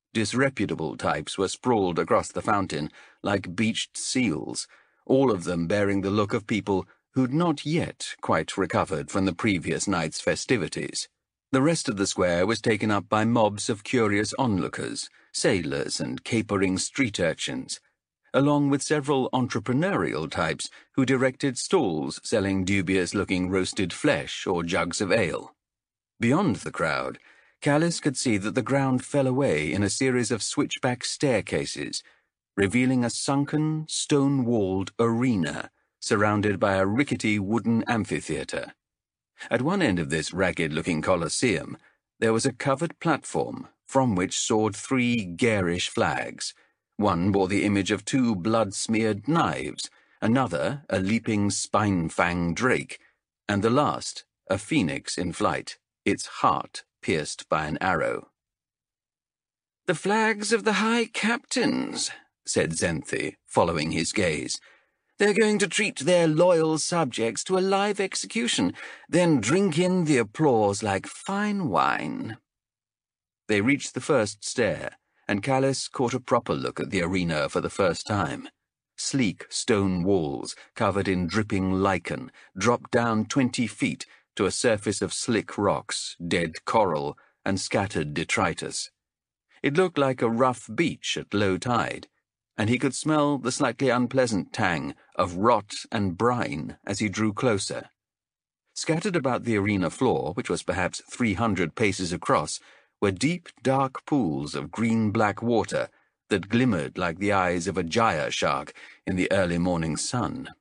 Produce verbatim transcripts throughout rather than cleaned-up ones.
Disreputable types were sprawled across the fountain like beached seals, all of them bearing the look of people who'd not yet quite recovered from the previous night's festivities. The rest of the square was taken up by mobs of curious onlookers, sailors and capering street urchins, along with several entrepreneurial types who directed stalls selling dubious-looking roasted flesh or jugs of ale. Beyond the crowd, Callus could see that the ground fell away in a series of switchback staircases, revealing a sunken, stone-walled arena surrounded by a rickety wooden amphitheatre. At one end of this ragged-looking colosseum, there was a covered platform from which soared three garish flags. One bore the image of two blood-smeared knives, another a leaping spine-fang drake, and the last a phoenix in flight, its heart pierced by an arrow. "The flags of the High Captains," said Xanthi, following his gaze. "They're going to treat their loyal subjects to a live execution, then drink in the applause like fine wine." They reached the first stair, and Callus caught a proper look at the arena for the first time. Sleek stone walls, covered in dripping lichen, dropped down twenty feet to a surface of slick rocks, dead coral, and scattered detritus. It looked like a rough beach at low tide, and he could smell the slightly unpleasant tang of rot and brine as he drew closer. Scattered about the arena floor, which was perhaps three hundred paces across, were deep, dark pools of green-black water that glimmered like the eyes of a gyre shark in the early morning sun.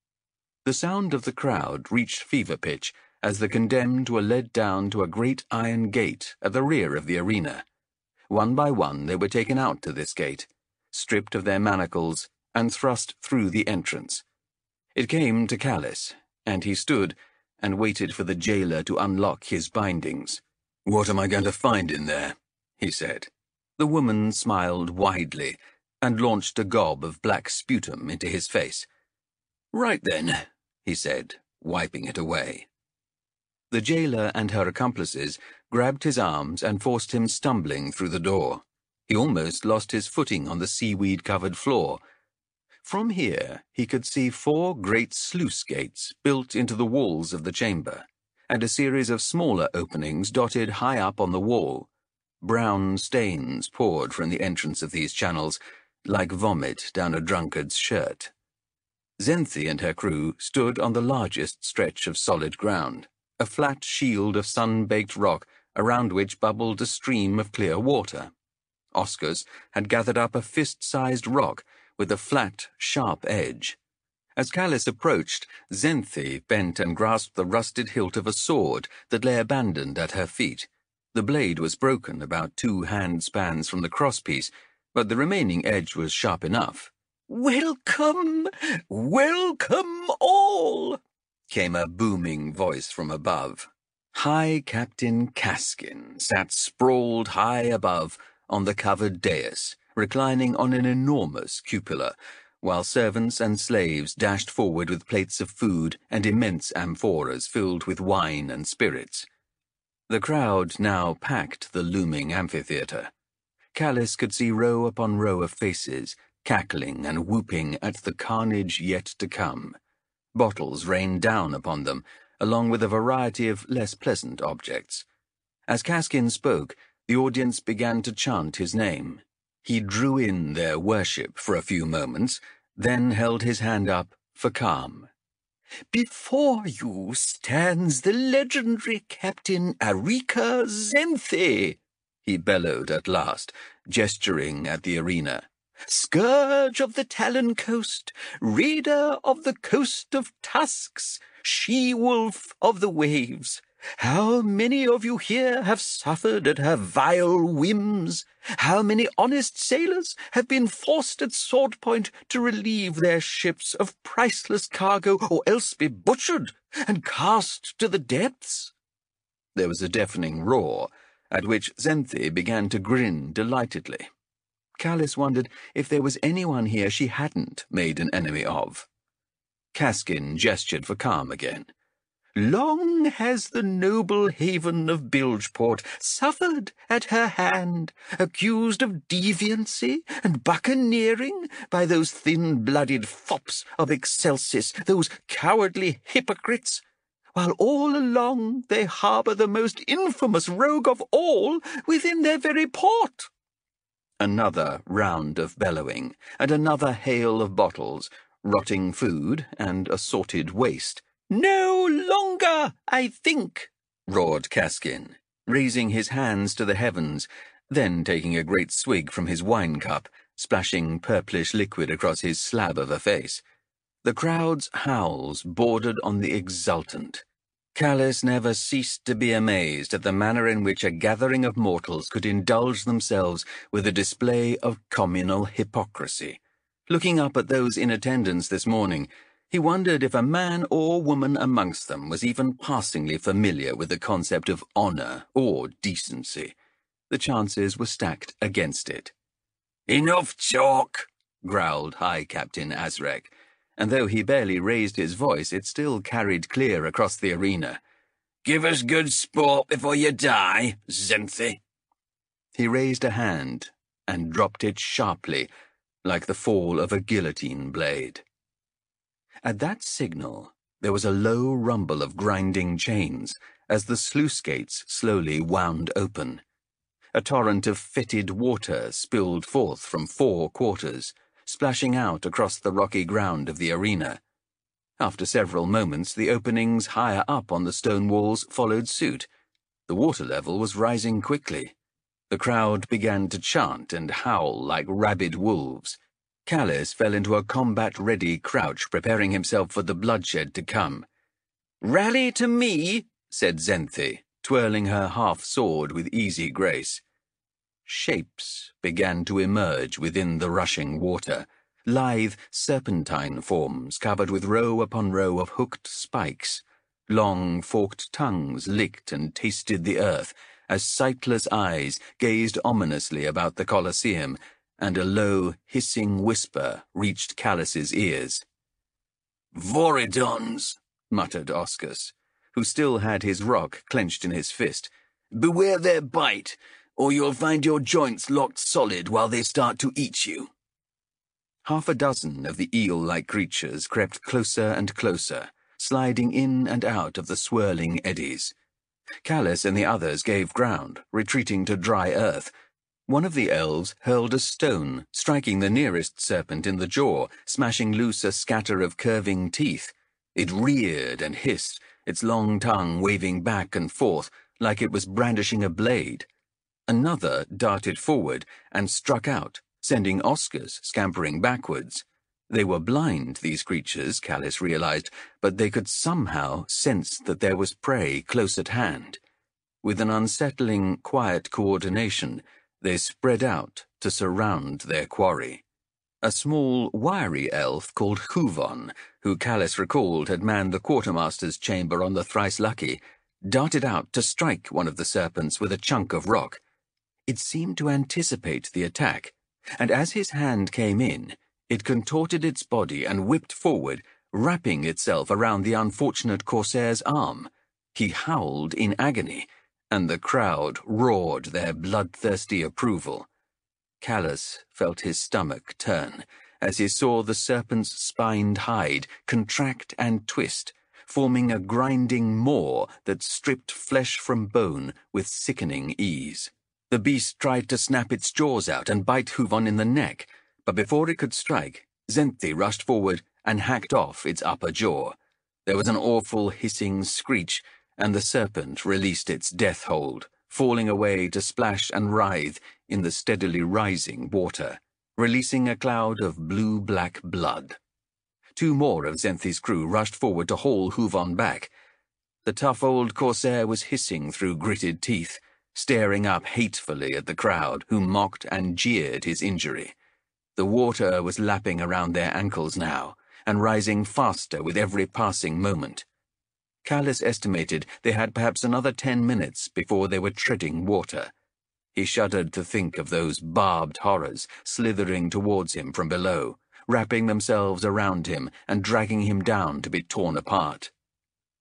The sound of the crowd reached fever pitch as the condemned were led down to a great iron gate at the rear of the arena. One by one they were taken out to this gate, stripped of their manacles, and thrust through the entrance. It came to Callus, and he stood and waited for the jailer to unlock his bindings. "What am I going to find in there?" he said. The woman smiled widely and launched a gob of black sputum into his face. "Right then," he said, wiping it away. The jailer and her accomplices grabbed his arms and forced him stumbling through the door. He almost lost his footing on the seaweed-covered floor. From here he could see four great sluice gates built into the walls of the chamber, and a series of smaller openings dotted high up on the wall. Brown stains poured from the entrance of these channels, like vomit down a drunkard's shirt. Xanthi and her crew stood on the largest stretch of solid ground, a flat shield of sun-baked rock around which bubbled a stream of clear water. Oscars had gathered up a fist-sized rock with a flat, sharp edge. As Callus approached, Xanthi bent and grasped the rusted hilt of a sword that lay abandoned at her feet. The blade was broken about two hand-spans from the crosspiece, but the remaining edge was sharp enough. "Welcome, welcome all!" came a booming voice from above. High Captain Kaskin sat sprawled high above on the covered dais, reclining on an enormous cupola, while servants and slaves dashed forward with plates of food and immense amphoras filled with wine and spirits. The crowd now packed the looming amphitheatre. Callus could see row upon row of faces, cackling and whooping at the carnage yet to come. Bottles rained down upon them, along with a variety of less pleasant objects. As Kaskin spoke, the audience began to chant his name. He drew in their worship for a few moments, then held his hand up for calm. "Before you stands the legendary Captain Arika Xanthi," he bellowed at last, gesturing at the arena. "Scourge of the Talon Coast, raider of the Coast of Tusks, she-wolf of the waves. How many of you here have suffered at her vile whims? How many honest sailors have been forced at sword point to relieve their ships of priceless cargo or else be butchered and cast to the depths?" There was a deafening roar, at which Xanthi began to grin delightedly. Callus wondered if there was anyone here she hadn't made an enemy of. Kaskin gestured for calm again. Long has the noble haven of Bilgeport suffered at her hand, accused of deviancy and buccaneering by those thin-blooded fops of Excelsis, those cowardly hypocrites, while all along they harbour the most infamous rogue of all within their very port." Another round of bellowing, and another hail of bottles, rotting food, and assorted waste. "No longer, I think," roared Caskin, raising his hands to the heavens, then taking a great swig from his wine-cup, splashing purplish liquid across his slab of a face. The crowd's howls bordered on the exultant. Callis never ceased to be amazed at the manner in which a gathering of mortals could indulge themselves with a display of communal hypocrisy. Looking up at those in attendance this morning, he wondered if a man or woman amongst them was even passingly familiar with the concept of honour or decency. The chances were stacked against it. "Enough talk," growled High Captain Azrek, and though he barely raised his voice, it still carried clear across the arena. "Give us good sport before you die, Zenthi." He raised a hand and dropped it sharply, like the fall of a guillotine blade. At that signal, there was a low rumble of grinding chains as the sluice gates slowly wound open. A torrent of fetid water spilled forth from four quarters, splashing out across the rocky ground of the arena. After several moments, the openings higher up on the stone walls followed suit. The water level was rising quickly. The crowd began to chant and howl like rabid wolves. Callis fell into a combat-ready crouch, preparing himself for the bloodshed to come. "Rally to me," said Zenthi, twirling her half-sword with easy grace. Shapes began to emerge within the rushing water, lithe serpentine forms covered with row upon row of hooked spikes. Long forked tongues licked and tasted the earth as sightless eyes gazed ominously about the Colosseum, and a low, hissing whisper reached Callis's ears. "Voridons," muttered Oscus, who still had his rock clenched in his fist. "Beware their bite, or you'll find your joints locked solid while they start to eat you." Half a dozen of the eel-like creatures crept closer and closer, sliding in and out of the swirling eddies. Callis and the others gave ground, retreating to dry earth. One of the elves hurled a stone, striking the nearest serpent in the jaw, smashing loose a scatter of curving teeth. It reared and hissed, its long tongue waving back and forth like it was brandishing a blade. Another darted forward and struck out, sending Oscars scampering backwards. They were blind, these creatures, Callis realized, but they could somehow sense that there was prey close at hand. With an unsettling, quiet coordination, they spread out to surround their quarry. A small, wiry elf called Huvon, who Callis recalled had manned the quartermaster's chamber on the Thrice Lucky, darted out to strike one of the serpents with a chunk of rock. It seemed to anticipate the attack, and as his hand came in, it contorted its body and whipped forward, wrapping itself around the unfortunate corsair's arm. He howled in agony, and the crowd roared their bloodthirsty approval. Callis felt his stomach turn as he saw the serpent's spined hide contract and twist, forming a grinding maw that stripped flesh from bone with sickening ease. The beast tried to snap its jaws out and bite Huvon in the neck, but before it could strike, Zenthi rushed forward and hacked off its upper jaw. There was an awful hissing screech, and the serpent released its death hold, falling away to splash and writhe in the steadily rising water, releasing a cloud of blue-black blood. Two more of Zenthi's crew rushed forward to haul Huvon back. The tough old corsair was hissing through gritted teeth, staring up hatefully at the crowd, who mocked and jeered his injury. The water was lapping around their ankles now, and rising faster with every passing moment. Callis estimated they had perhaps another ten minutes before they were treading water. He shuddered to think of those barbed horrors slithering towards him from below, wrapping themselves around him and dragging him down to be torn apart.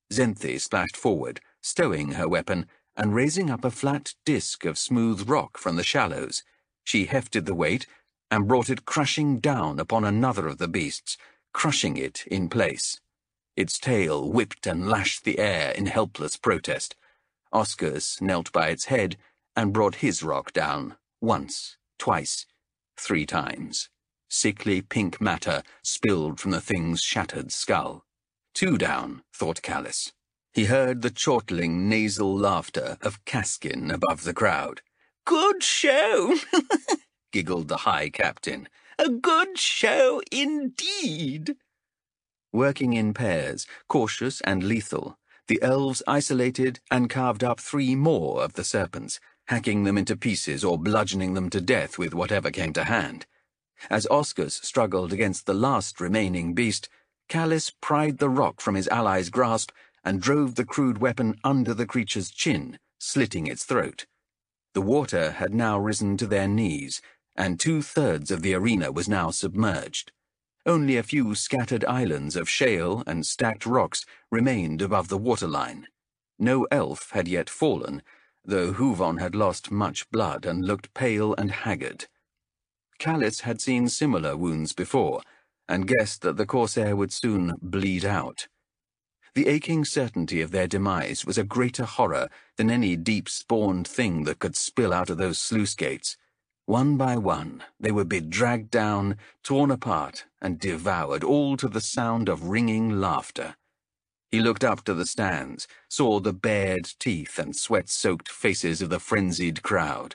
Xenthi splashed forward, stowing her weapon, and raising up a flat disk of smooth rock from the shallows. She hefted the weight and brought it crashing down upon another of the beasts, crushing it in place. Its tail whipped and lashed the air in helpless protest. Oscus knelt by its head and brought his rock down, once, twice, three times. Sickly pink matter spilled from the thing's shattered skull. Two down, thought Callus. He heard the chortling nasal laughter of Caskin above the crowd. "Good show," giggled the High Captain. "A good show indeed." Working in pairs, cautious and lethal, the elves isolated and carved up three more of the serpents, hacking them into pieces or bludgeoning them to death with whatever came to hand. As Oscus struggled against the last remaining beast, Callus pried the rock from his ally's grasp and drove the crude weapon under the creature's chin, slitting its throat. The water had now risen to their knees, and two-thirds of the arena was now submerged. Only a few scattered islands of shale and stacked rocks remained above the waterline. No elf had yet fallen, though Huvon had lost much blood and looked pale and haggard. Callus had seen similar wounds before, and guessed that the corsair would soon bleed out. The aching certainty of their demise was a greater horror than any deep-spawned thing that could spill out of those sluice gates. One by one, they would be dragged down, torn apart, and devoured, all to the sound of ringing laughter. He looked up to the stands, saw the bared teeth and sweat-soaked faces of the frenzied crowd.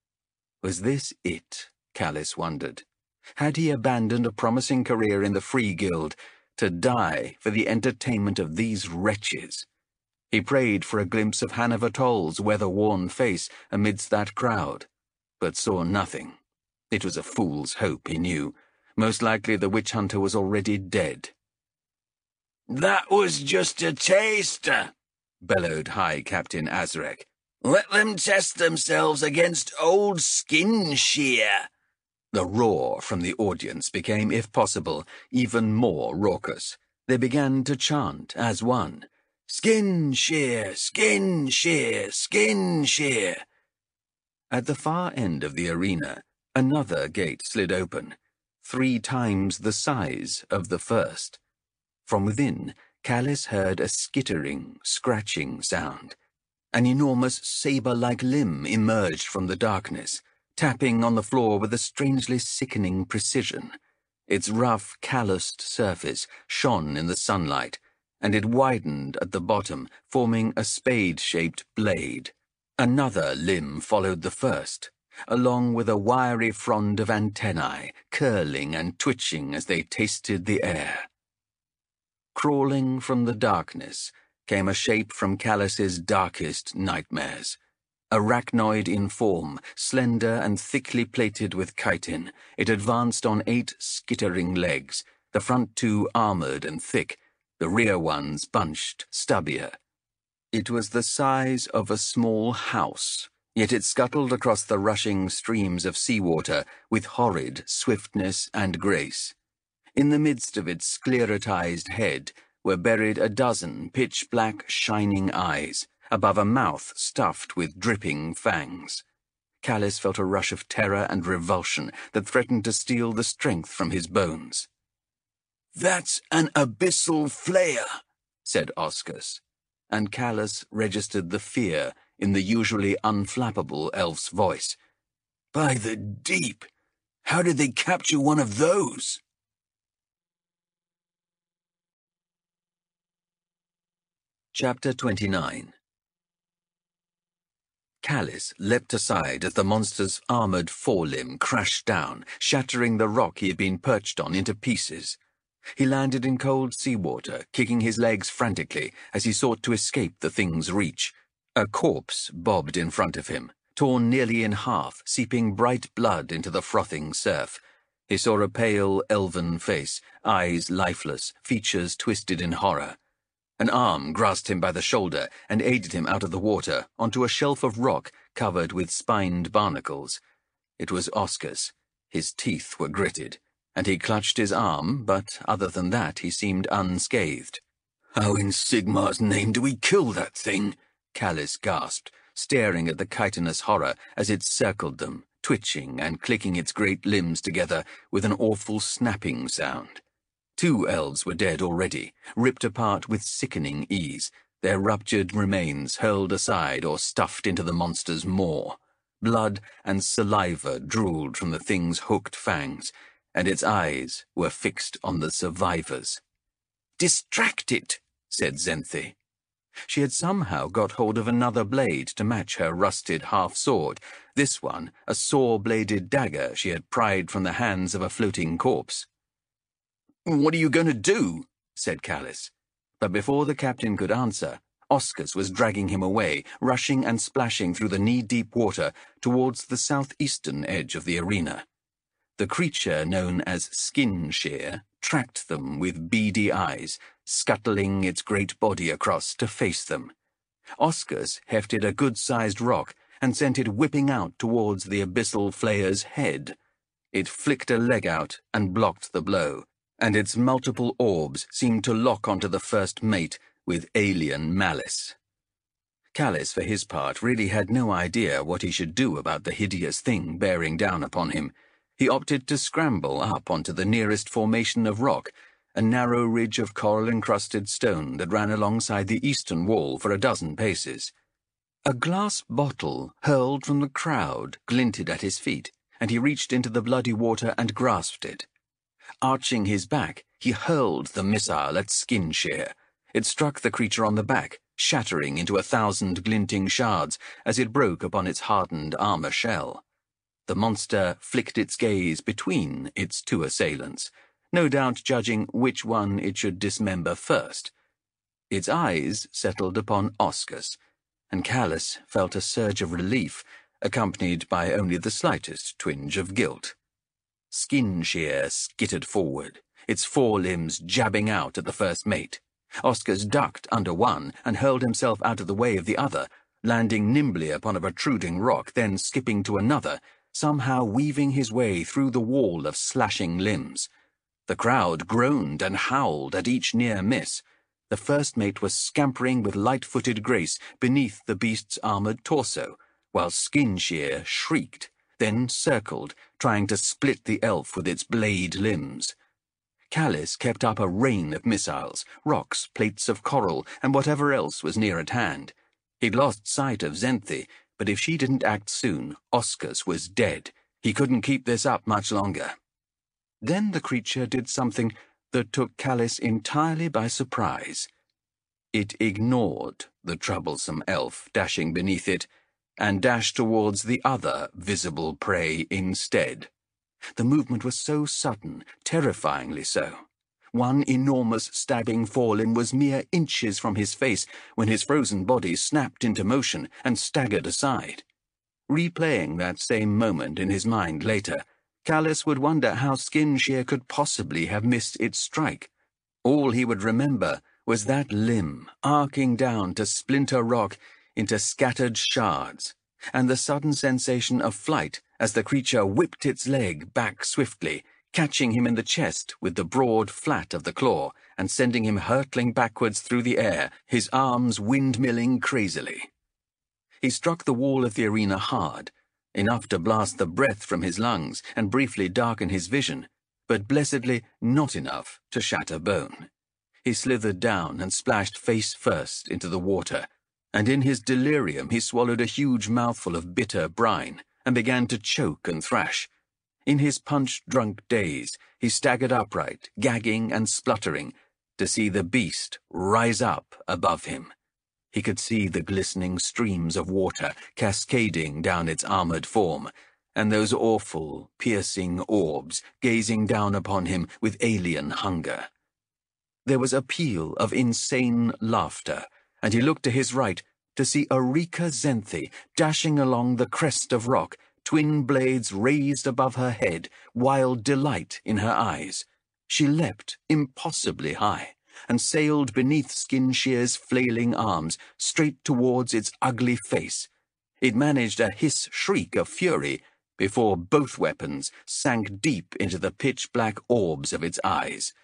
Was this it, Callus wondered? Had he abandoned a promising career in the Free Guild to die for the entertainment of these wretches? He prayed for a glimpse of Hannah Toll's weather-worn face amidst that crowd, but saw nothing. It was a fool's hope, he knew. Most likely the witch-hunter was already dead. "That was just a taster," bellowed High Captain Azrek. "Let them test themselves against old Skinshear." The roar from the audience became, if possible, even more raucous. They began to chant as one. "Skinshear, Skinshear, Skinshear." At the far end of the arena, another gate slid open, three times the size of the first. From within, Callus heard a skittering, scratching sound. An enormous saber-like limb emerged from the darkness, tapping on the floor with a strangely sickening precision. Its rough, calloused surface shone in the sunlight, and it widened at the bottom, forming a spade-shaped blade. Another limb followed the first, along with a wiry frond of antennae, curling and twitching as they tasted the air. Crawling from the darkness came a shape from Callus's darkest nightmares. Arachnoid in form, slender and thickly plated with chitin, it advanced on eight skittering legs, the front two armoured and thick, the rear ones bunched, stubbier. It was the size of a small house, yet it scuttled across the rushing streams of seawater with horrid swiftness and grace. In the midst of its sclerotized head were buried a dozen pitch-black shining eyes, above a mouth stuffed with dripping fangs. Callus felt a rush of terror and revulsion that threatened to steal the strength from his bones. "That's an abyssal flayer," said Oscus, and Callus registered the fear in the usually unflappable elf's voice. "By the deep! How did they capture one of those?" Chapter twenty-nine. Callus leapt aside as the monster's armoured forelimb crashed down, shattering the rock he had been perched on into pieces. He landed in cold seawater, kicking his legs frantically as he sought to escape the thing's reach. A corpse bobbed in front of him, torn nearly in half, seeping bright blood into the frothing surf. He saw a pale, elven face, eyes lifeless, features twisted in horror. An arm grasped him by the shoulder and aided him out of the water onto a shelf of rock covered with spined barnacles. It was Oscus. His teeth were gritted, and he clutched his arm, but other than that he seemed unscathed. "How in Sigmar's name do we kill that thing?" Callis gasped, staring at the chitinous horror as it circled them, twitching and clicking its great limbs together with an awful snapping sound. Two elves were dead already, ripped apart with sickening ease, their ruptured remains hurled aside or stuffed into the monster's maw. Blood and saliva drooled from the thing's hooked fangs, and its eyes were fixed on the survivors. "Distract it," said Zenthe. She had somehow got hold of another blade to match her rusted half-sword, this one a saw-bladed dagger she had pried from the hands of a floating corpse. "What are you going to do?" said Callis. But before the captain could answer, Oscus was dragging him away, rushing and splashing through the knee-deep water towards the southeastern edge of the arena. The creature known as Skin-Shear tracked them with beady eyes, scuttling its great body across to face them. Oscus hefted a good-sized rock and sent it whipping out towards the abyssal flayer's head. It flicked a leg out and blocked the blow, and its multiple orbs seemed to lock onto the first mate with alien malice. Callis, for his part, really had no idea what he should do about the hideous thing bearing down upon him. He opted to scramble up onto the nearest formation of rock, a narrow ridge of coral-encrusted stone that ran alongside the eastern wall for a dozen paces. A glass bottle hurled from the crowd glinted at his feet, and he reached into the bloody water and grasped it. Arching his back, he hurled the missile at Skin-Shear. It struck the creature on the back, shattering into a thousand glinting shards as it broke upon its hardened armor shell. The monster flicked its gaze between its two assailants, no doubt judging which one it should dismember first. Its eyes settled upon Oscus, and Callis felt a surge of relief, accompanied by only the slightest twinge of guilt. Skin-Shear skittered forward, its forelimbs jabbing out at the first mate. Oscus ducked under one and hurled himself out of the way of the other, landing nimbly upon a protruding rock, then skipping to another, somehow weaving his way through the wall of slashing limbs. The crowd groaned and howled at each near miss. The first mate was scampering with light-footed grace beneath the beast's armoured torso, while Skin-Shear shrieked, then circled, trying to split the elf with its blade limbs. Callis kept up a rain of missiles, rocks, plates of coral, and whatever else was near at hand. He'd lost sight of Zenthe, but if she didn't act soon, Oscus was dead. He couldn't keep this up much longer. Then the creature did something that took Callis entirely by surprise. It ignored the troublesome elf dashing beneath it, and dashed towards the other visible prey instead. The movement was so sudden, terrifyingly so. One enormous stabbing forelimb was mere inches from his face when his frozen body snapped into motion and staggered aside. Replaying that same moment in his mind later, Callis would wonder how Skin-Shear could possibly have missed its strike. All he would remember was that limb arcing down to splinter rock into scattered shards, and the sudden sensation of flight as the creature whipped its leg back swiftly, catching him in the chest with the broad flat of the claw and sending him hurtling backwards through the air, his arms windmilling crazily. He struck the wall of the arena hard, enough to blast the breath from his lungs and briefly darken his vision, but blessedly not enough to shatter bone. He slithered down and splashed face first into the water, and in his delirium he swallowed a huge mouthful of bitter brine and began to choke and thrash. In his punch-drunk daze, he staggered upright, gagging and spluttering, to see the beast rise up above him. He could see the glistening streams of water cascading down its armoured form, and those awful, piercing orbs gazing down upon him with alien hunger. There was a peal of insane laughter, and he looked to his right to see Eureka Zenthe dashing along the crest of rock, twin blades raised above her head, wild delight in her eyes. She leapt impossibly high, and sailed beneath Skin-Shear's flailing arms, straight towards its ugly face. It managed a hiss shriek of fury before both weapons sank deep into the pitch-black orbs of its eyes.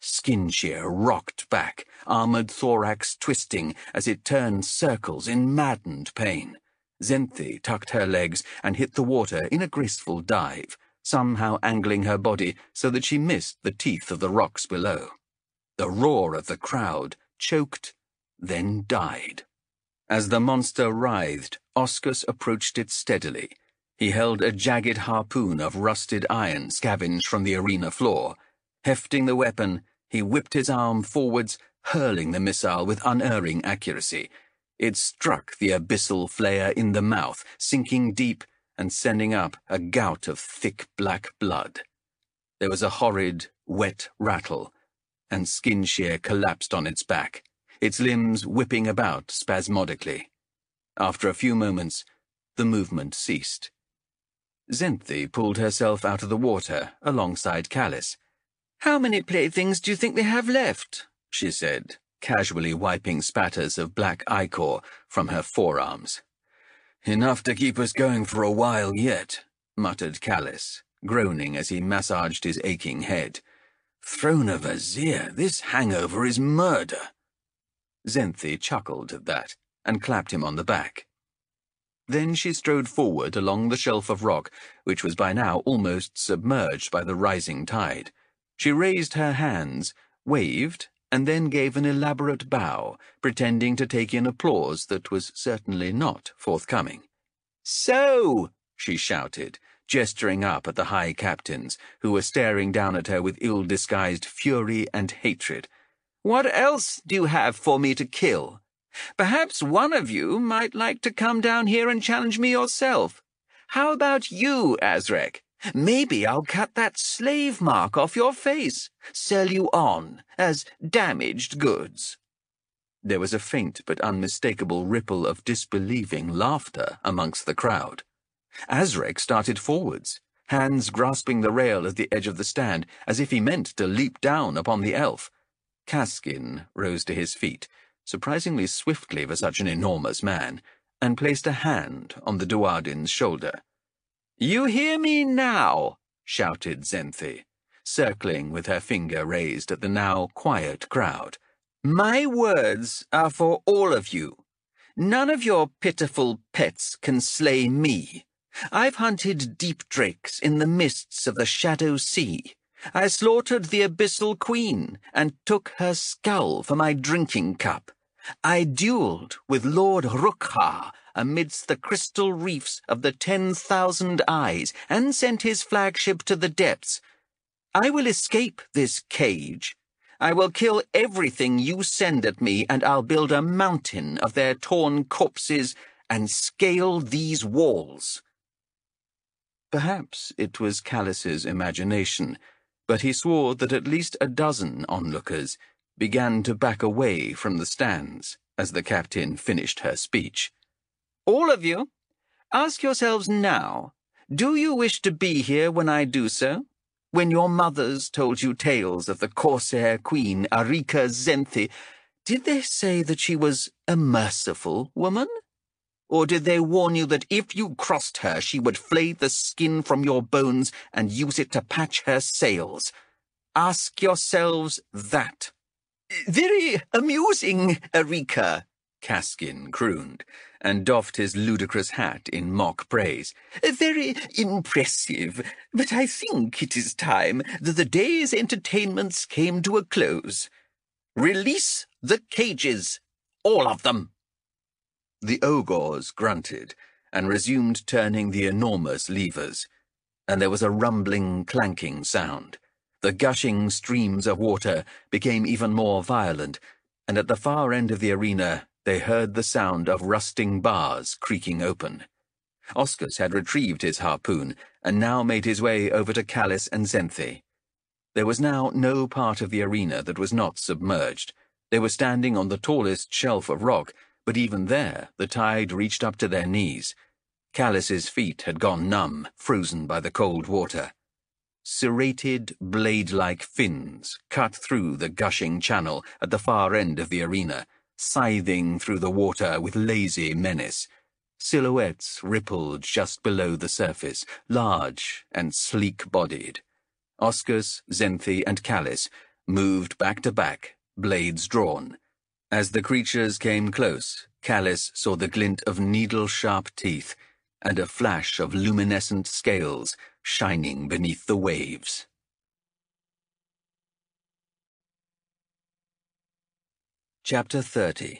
Skinshear rocked back, armored thorax twisting as it turned circles in maddened pain. Zenthi tucked her legs and hit the water in a graceful dive, somehow angling her body so that she missed the teeth of the rocks below. The roar of the crowd choked, then died. As the monster writhed, Oscus approached it steadily. He held a jagged harpoon of rusted iron scavenged from the arena floor. Hefting the weapon, he whipped his arm forwards, hurling the missile with unerring accuracy. It struck the abyssal flayer in the mouth, sinking deep and sending up a gout of thick black blood. There was a horrid, wet rattle, and Skinshear collapsed on its back, its limbs whipping about spasmodically. After a few moments, the movement ceased. Zenthi pulled herself out of the water alongside Callis. "How many playthings do you think they have left?" she said, casually wiping spatters of black ichor from her forearms. "Enough to keep us going for a while yet," muttered Callis, groaning as he massaged his aching head. "Throne of Azir, this hangover is murder." Zenthi chuckled at that and clapped him on the back. Then she strode forward along the shelf of rock, which was by now almost submerged by the rising tide. She raised her hands, waved, and then gave an elaborate bow, pretending to take in applause that was certainly not forthcoming. "So," she shouted, gesturing up at the high captains, who were staring down at her with ill-disguised fury and hatred, "what else do you have for me to kill? Perhaps one of you might like to come down here and challenge me yourself. How about you, Azrek? Maybe I'll cut that slave mark off your face, sell you on as damaged goods." There was a faint but unmistakable ripple of disbelieving laughter amongst the crowd. Azrek started forwards, hands grasping the rail at the edge of the stand, as if he meant to leap down upon the elf. Kaskin rose to his feet, surprisingly swiftly for such an enormous man, and placed a hand on the Duardin's shoulder. "You hear me now," shouted Zenthi, circling with her finger raised at the now quiet crowd. "My words are for all of you. None of your pitiful pets can slay me. I've hunted deep drakes in the mists of the Shadow Sea. I slaughtered the Abyssal Queen and took her skull for my drinking cup. I duelled with Lord Rukha amidst the crystal reefs of the Ten Thousand Eyes and sent his flagship to the depths. I will escape this cage. I will kill everything you send at me, and I'll build a mountain of their torn corpses and scale these walls." Perhaps it was Callis's imagination, but he swore that at least a dozen onlookers began to back away from the stands as the captain finished her speech. "All of you, ask yourselves now, do you wish to be here when I do so? When your mothers told you tales of the Corsair Queen Arika Zenthi, did they say that she was a merciful woman? Or did they warn you that if you crossed her, she would flay the skin from your bones and use it to patch her sails? Ask yourselves that." "Very amusing, Arika," Kaskin crooned, and doffed his ludicrous hat in mock praise. "Very impressive, but I think it is time that the day's entertainments came to a close. Release the cages, all of them." The Ogors grunted and resumed turning the enormous levers, and there was a rumbling, clanking sound. The gushing streams of water became even more violent, and at the far end of the arena they heard the sound of rusting bars creaking open. Oscus had retrieved his harpoon and now made his way over to Callis and Zenthi. There was now no part of the arena that was not submerged. They were standing on the tallest shelf of rock, but even there the tide reached up to their knees. Callis's feet had gone numb, frozen by the cold water. Serrated, blade-like fins cut through the gushing channel at the far end of the arena, scything through the water with lazy menace. Silhouettes rippled just below the surface, large and sleek-bodied. Oscus, Zenthi, and Callis moved back to back, blades drawn. As the creatures came close, Callis saw the glint of needle-sharp teeth and a flash of luminescent scales shining beneath the waves. Chapter thirty.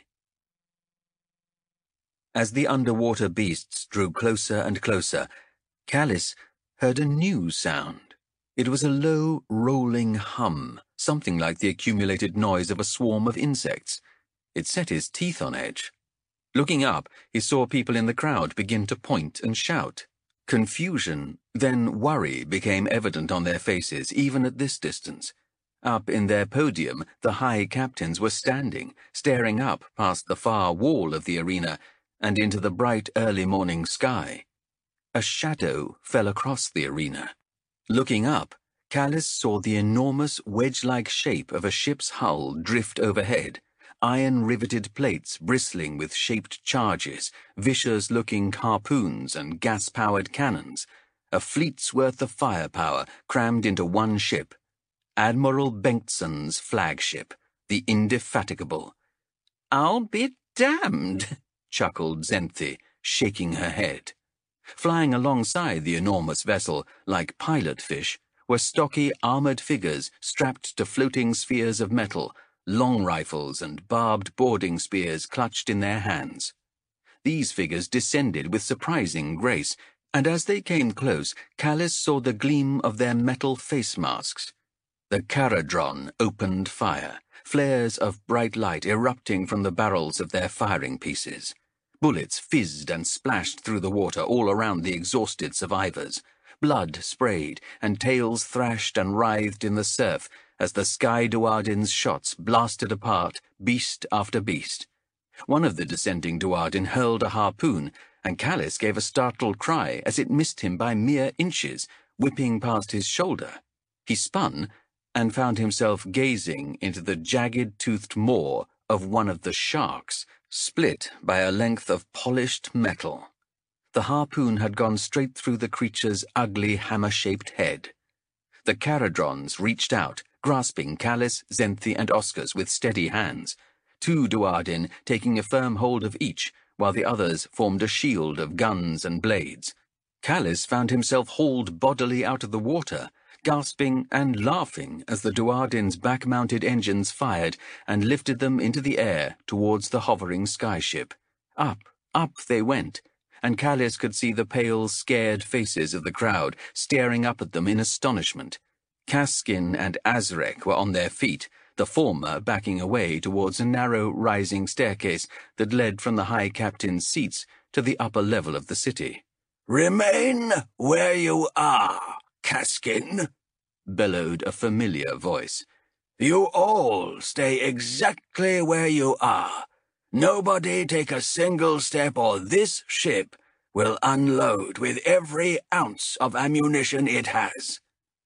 As the underwater beasts drew closer and closer, Callis heard a new sound. It was a low, rolling hum, something like the accumulated noise of a swarm of insects. It set his teeth on edge. Looking up, he saw people in the crowd begin to point and shout. Confusion, then worry became evident on their faces, even at this distance. Up in their podium, the high captains were standing, staring up past the far wall of the arena and into the bright early morning sky. A shadow fell across the arena. Looking up, Callis saw the enormous wedge-like shape of a ship's hull drift overhead, iron-riveted plates bristling with shaped charges, vicious-looking harpoons and gas-powered cannons, a fleet's worth of firepower crammed into one ship. Admiral Bengtson's flagship, the Indefatigable. "I'll be damned," chuckled Xenthi, shaking her head. Flying alongside the enormous vessel, like pilot fish, were stocky armored figures strapped to floating spheres of metal, long rifles and barbed boarding spears clutched in their hands. These figures descended with surprising grace, and as they came close, Callis saw the gleam of their metal face masks. The Caradron opened fire, flares of bright light erupting from the barrels of their firing pieces. Bullets fizzed and splashed through the water all around the exhausted survivors. Blood sprayed, and tails thrashed and writhed in the surf as the Sky Duardin's shots blasted apart beast after beast. One of the descending Duardin hurled a harpoon, and Callis gave a startled cry as it missed him by mere inches, whipping past his shoulder. He spun and found himself gazing into the jagged-toothed maw of one of the sharks, split by a length of polished metal. The harpoon had gone straight through the creature's ugly hammer-shaped head. The Caradrons reached out, grasping Callis, Xenthi, and Oscars with steady hands, two Duardin taking a firm hold of each, while the others formed a shield of guns and blades. Callis found himself hauled bodily out of the water, gasping and laughing as the Duardin's back-mounted engines fired and lifted them into the air towards the hovering skyship. Up, up they went, and Callis could see the pale, scared faces of the crowd staring up at them in astonishment. Kaskin and Azrek were on their feet, the former backing away towards a narrow, rising staircase that led from the High Captain's seats to the upper level of the city. "Remain where you are, Kaskin," bellowed a familiar voice. "You all stay exactly where you are. Nobody take a single step or this ship will unload with every ounce of ammunition it has."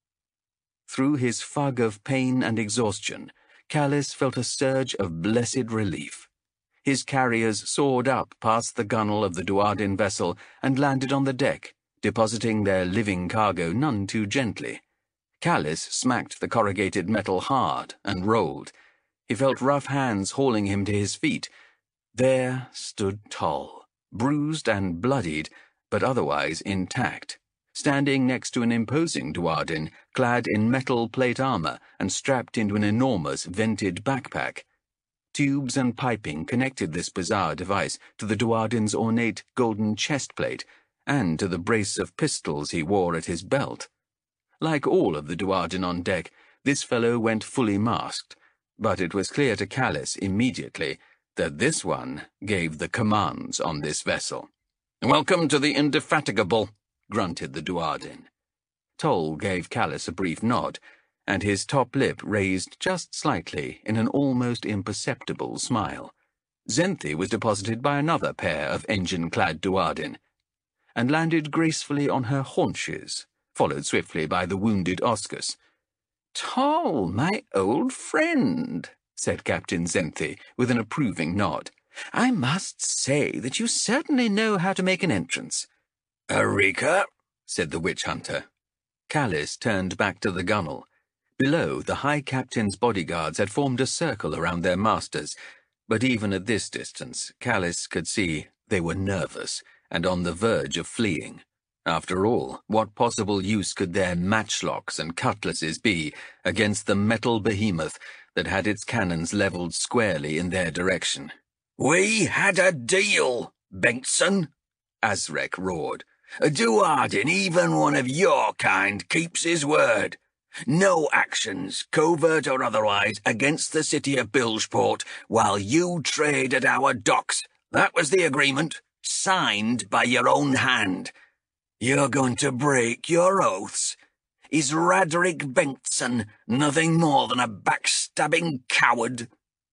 Through his fog of pain and exhaustion, Callis felt a surge of blessed relief. His carriers soared up past the gunwale of the Duardin vessel and landed on the deck, depositing their living cargo none too gently. Callis smacked the corrugated metal hard and rolled. He felt rough hands hauling him to his feet. There stood Toll, bruised and bloodied, but otherwise intact, standing next to an imposing Duardin, clad in metal plate armor and strapped into an enormous vented backpack. Tubes and piping connected this bizarre device to the Duardin's ornate golden chestplate and to the brace of pistols he wore at his belt. Like all of the Duardin on deck, this fellow went fully masked, but it was clear to Callis immediately that this one gave the commands on this vessel. "Welcome to the Indefatigable," grunted the Duardin. Toll gave Callis a brief nod, and his top lip raised just slightly in an almost imperceptible smile. Xenthi was deposited by another pair of engine-clad Duardin, and landed gracefully on her haunches, followed swiftly by the wounded Oscars. "Toll, my old friend," said Captain Xenthi, with an approving nod. "I must say that you certainly know how to make an entrance." "Eureka," said the witch-hunter. Callis turned back to the gunwale. Below, the High Captain's bodyguards had formed a circle around their masters, but even at this distance, Callis could see they were nervous and on the verge of fleeing. After all, what possible use could their matchlocks and cutlasses be against the metal behemoth that had its cannons levelled squarely in their direction? "We had a deal, Bengtson," Azrek roared. "Duardin, even one of your kind, keeps his word. No actions, covert or otherwise, against the city of Bilgeport while you trade at our docks. That was the agreement, signed by your own hand. You're going to break your oaths? Is Radric Bengtson nothing more than a backstabbing coward?"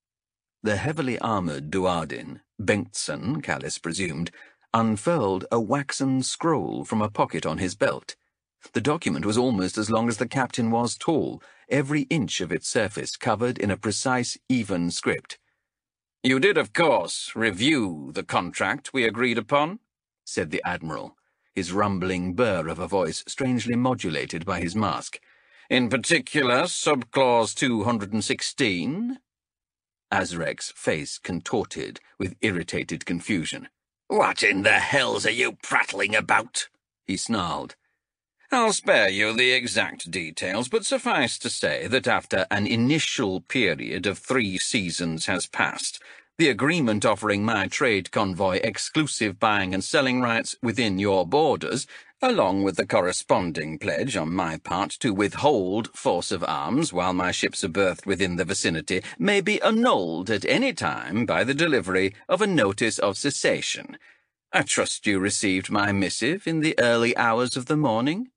The heavily armoured Duardin, Bengtson, Callis presumed, unfurled a waxen scroll from a pocket on his belt. The document was almost as long as the captain was tall, every inch of its surface covered in a precise, even script. "You did, of course, review the contract we agreed upon," said the Admiral, his rumbling burr of a voice strangely modulated by his mask. "In particular, subclause two hundred sixteen? Azrek's face contorted with irritated confusion. "What in the hells are you prattling about?" he snarled. "I'll spare you the exact details, but suffice to say that after an initial period of three seasons has passed, the agreement offering my trade convoy exclusive buying and selling rights within your borders, along with the corresponding pledge on my part to withhold force of arms while my ships are berthed within the vicinity, may be annulled at any time by the delivery of a notice of cessation. I trust you received my missive in the early hours of the morning?"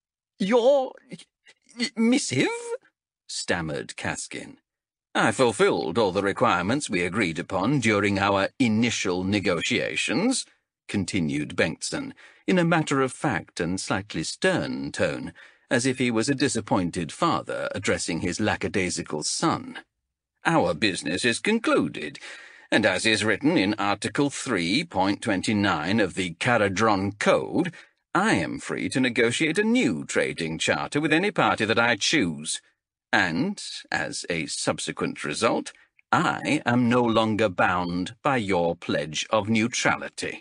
"Your missive?" stammered Kaskin. "I fulfilled all the requirements we agreed upon during our initial negotiations," continued Bengtson, in a matter-of-fact and slightly stern tone, as if he was a disappointed father addressing his lackadaisical son. "Our business is concluded, and as is written in Article three point twenty-nine of the Caradron Code, I am free to negotiate a new trading charter with any party that I choose. And, as a subsequent result, I am no longer bound by your pledge of neutrality."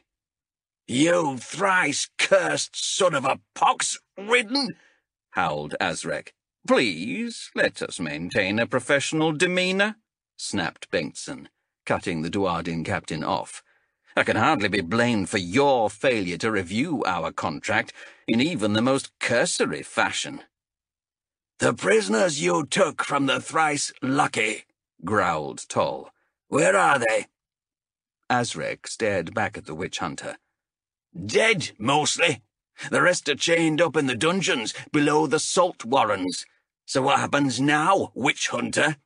"You thrice-cursed son of a pox-ridden!" howled Azrek. "Please, let us maintain a professional demeanour," snapped Bengtson, cutting the Duardin captain off. "I can hardly be blamed for your failure to review our contract in even the most cursory fashion." "The prisoners you took from the thrice-lucky," growled Toll. "Where are they?" Azrek stared back at the witch-hunter. "Dead, mostly. The rest are chained up in the dungeons below the salt warrens. So what happens now, witch-hunter?"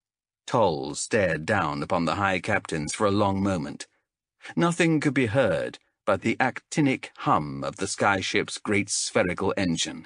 Toll stared down upon the High Captains for a long moment. Nothing could be heard but the actinic hum of the skyship's great spherical engine.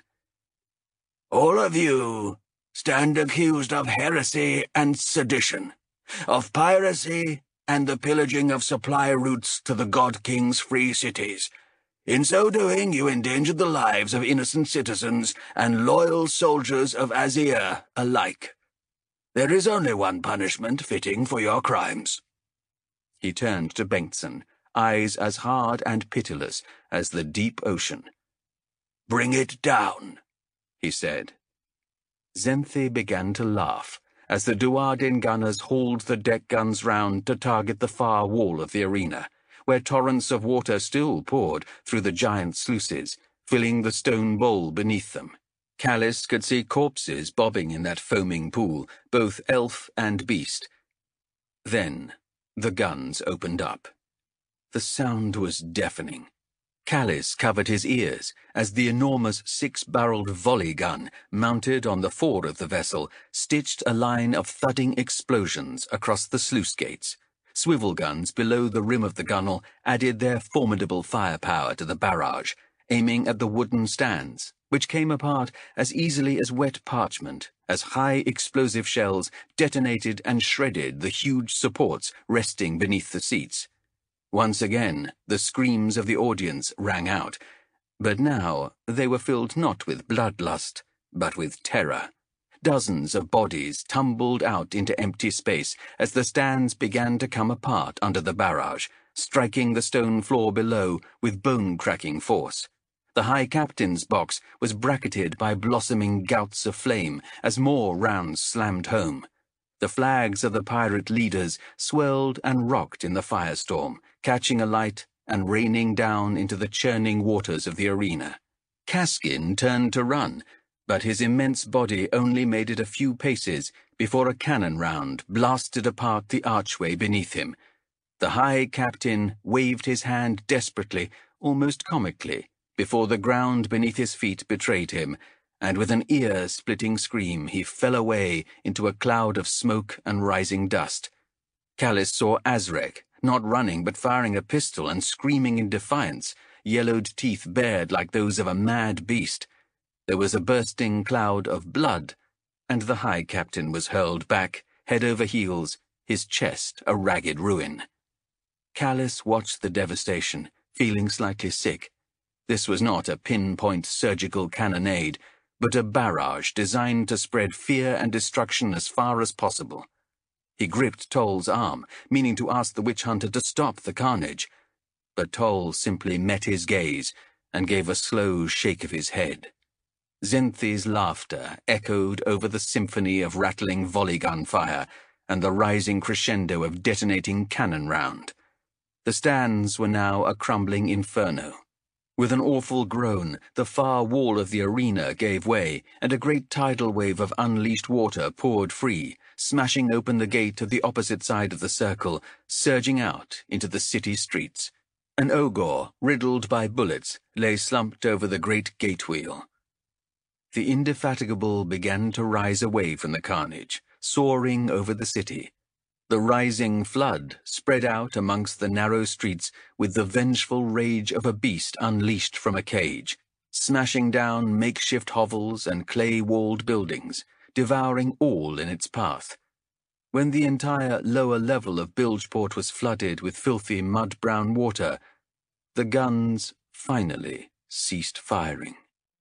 "All of you stand accused of heresy and sedition, of piracy and the pillaging of supply routes to the God King's free cities. In so doing, you endangered the lives of innocent citizens and loyal soldiers of Azir alike. There is only one punishment fitting for your crimes." He turned to Bengtson, eyes as hard and pitiless as the deep ocean. "Bring it down," he said. Zenthi began to laugh as the Duardin gunners hauled the deck guns round to target the far wall of the arena, where torrents of water still poured through the giant sluices, filling the stone bowl beneath them. Callis could see corpses bobbing in that foaming pool, both elf and beast. Then the guns opened up. The sound was deafening. Callis covered his ears as the enormous six-barreled volley gun, mounted on the fore of the vessel, stitched a line of thudding explosions across the sluice gates. Swivel guns below the rim of the gunwale added their formidable firepower to the barrage, aiming at the wooden stands, which came apart as easily as wet parchment, as high explosive shells detonated and shredded the huge supports resting beneath the seats. Once again, the screams of the audience rang out, but now they were filled not with bloodlust, but with terror. Dozens of bodies tumbled out into empty space as the stands began to come apart under the barrage, striking the stone floor below with bone-cracking force. The High Captain's box was bracketed by blossoming gouts of flame as more rounds slammed home. The flags of the pirate leaders swirled and rocked in the firestorm, catching alight and raining down into the churning waters of the arena. Kaskin turned to run, but his immense body only made it a few paces before a cannon round blasted apart the archway beneath him. The High Captain waved his hand desperately, almost comically, before the ground beneath his feet betrayed him, and with an ear-splitting scream he fell away into a cloud of smoke and rising dust. Callis saw Azrek, not running but firing a pistol and screaming in defiance, yellowed teeth bared like those of a mad beast. There was a bursting cloud of blood, and the High Captain was hurled back, head over heels, his chest a ragged ruin. Callis watched the devastation, feeling slightly sick. This was not a pinpoint surgical cannonade, but a barrage designed to spread fear and destruction as far as possible. He gripped Toll's arm, meaning to ask the witch hunter to stop the carnage, but Toll simply met his gaze and gave a slow shake of his head. Zenthi's laughter echoed over the symphony of rattling volley gun fire and the rising crescendo of detonating cannon round. The stands were now a crumbling inferno. With an awful groan, the far wall of the arena gave way, and a great tidal wave of unleashed water poured free, smashing open the gate of the opposite side of the circle, surging out into the city streets. An ogre, riddled by bullets, lay slumped over the great gate wheel. The Indefatigable began to rise away from the carnage, soaring over the city. The rising flood spread out amongst the narrow streets with the vengeful rage of a beast unleashed from a cage, smashing down makeshift hovels and clay-walled buildings, devouring all in its path. When the entire lower level of Bilgeport was flooded with filthy mud-brown water, the guns finally ceased firing.